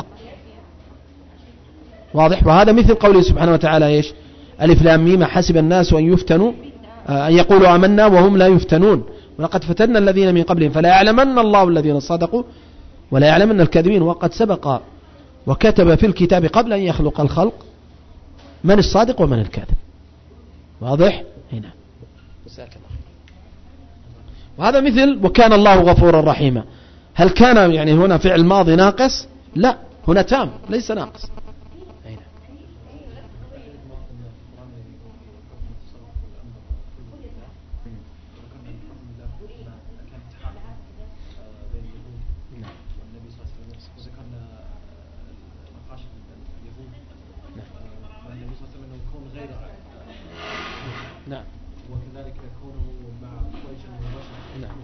واضح؟ وهذا مثل قوله سبحانه وتعالى إيش؟ ألف لام ميم حسب الناس أن يفتنوا أن يقولوا آمنا وهم لا يفتنون ولقد فتنا الذين من قبلهم فلا يعلمن الله الذين صدقوا ولا يعلمن الكاذبين وقد سبق وكتب في الكتاب قبل أن يخلق الخلق من الصادق ومن الكاذب. واضح؟ هنا وهذا مثل وكان الله غفورا رحيما. هل كان يعني هنا فعل ماضي ناقص؟ لا، هنا تام ليس ناقص. نعم. وكذلك كونه مع قريش المباشر. نعم.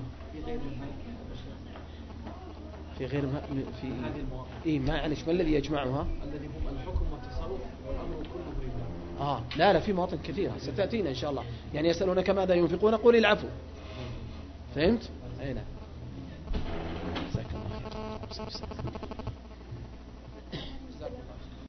في غير في هذه المواقف. معلش ما الذي يجمعها؟ الذي هم الحكم والتصرف والأمر كله لا في مواطن كثيرة ستأتينا إن شاء الله. يعني يسألونك ماذا ينفقون قل العفو. فهمت؟ أي نعم. جزاك الله خير.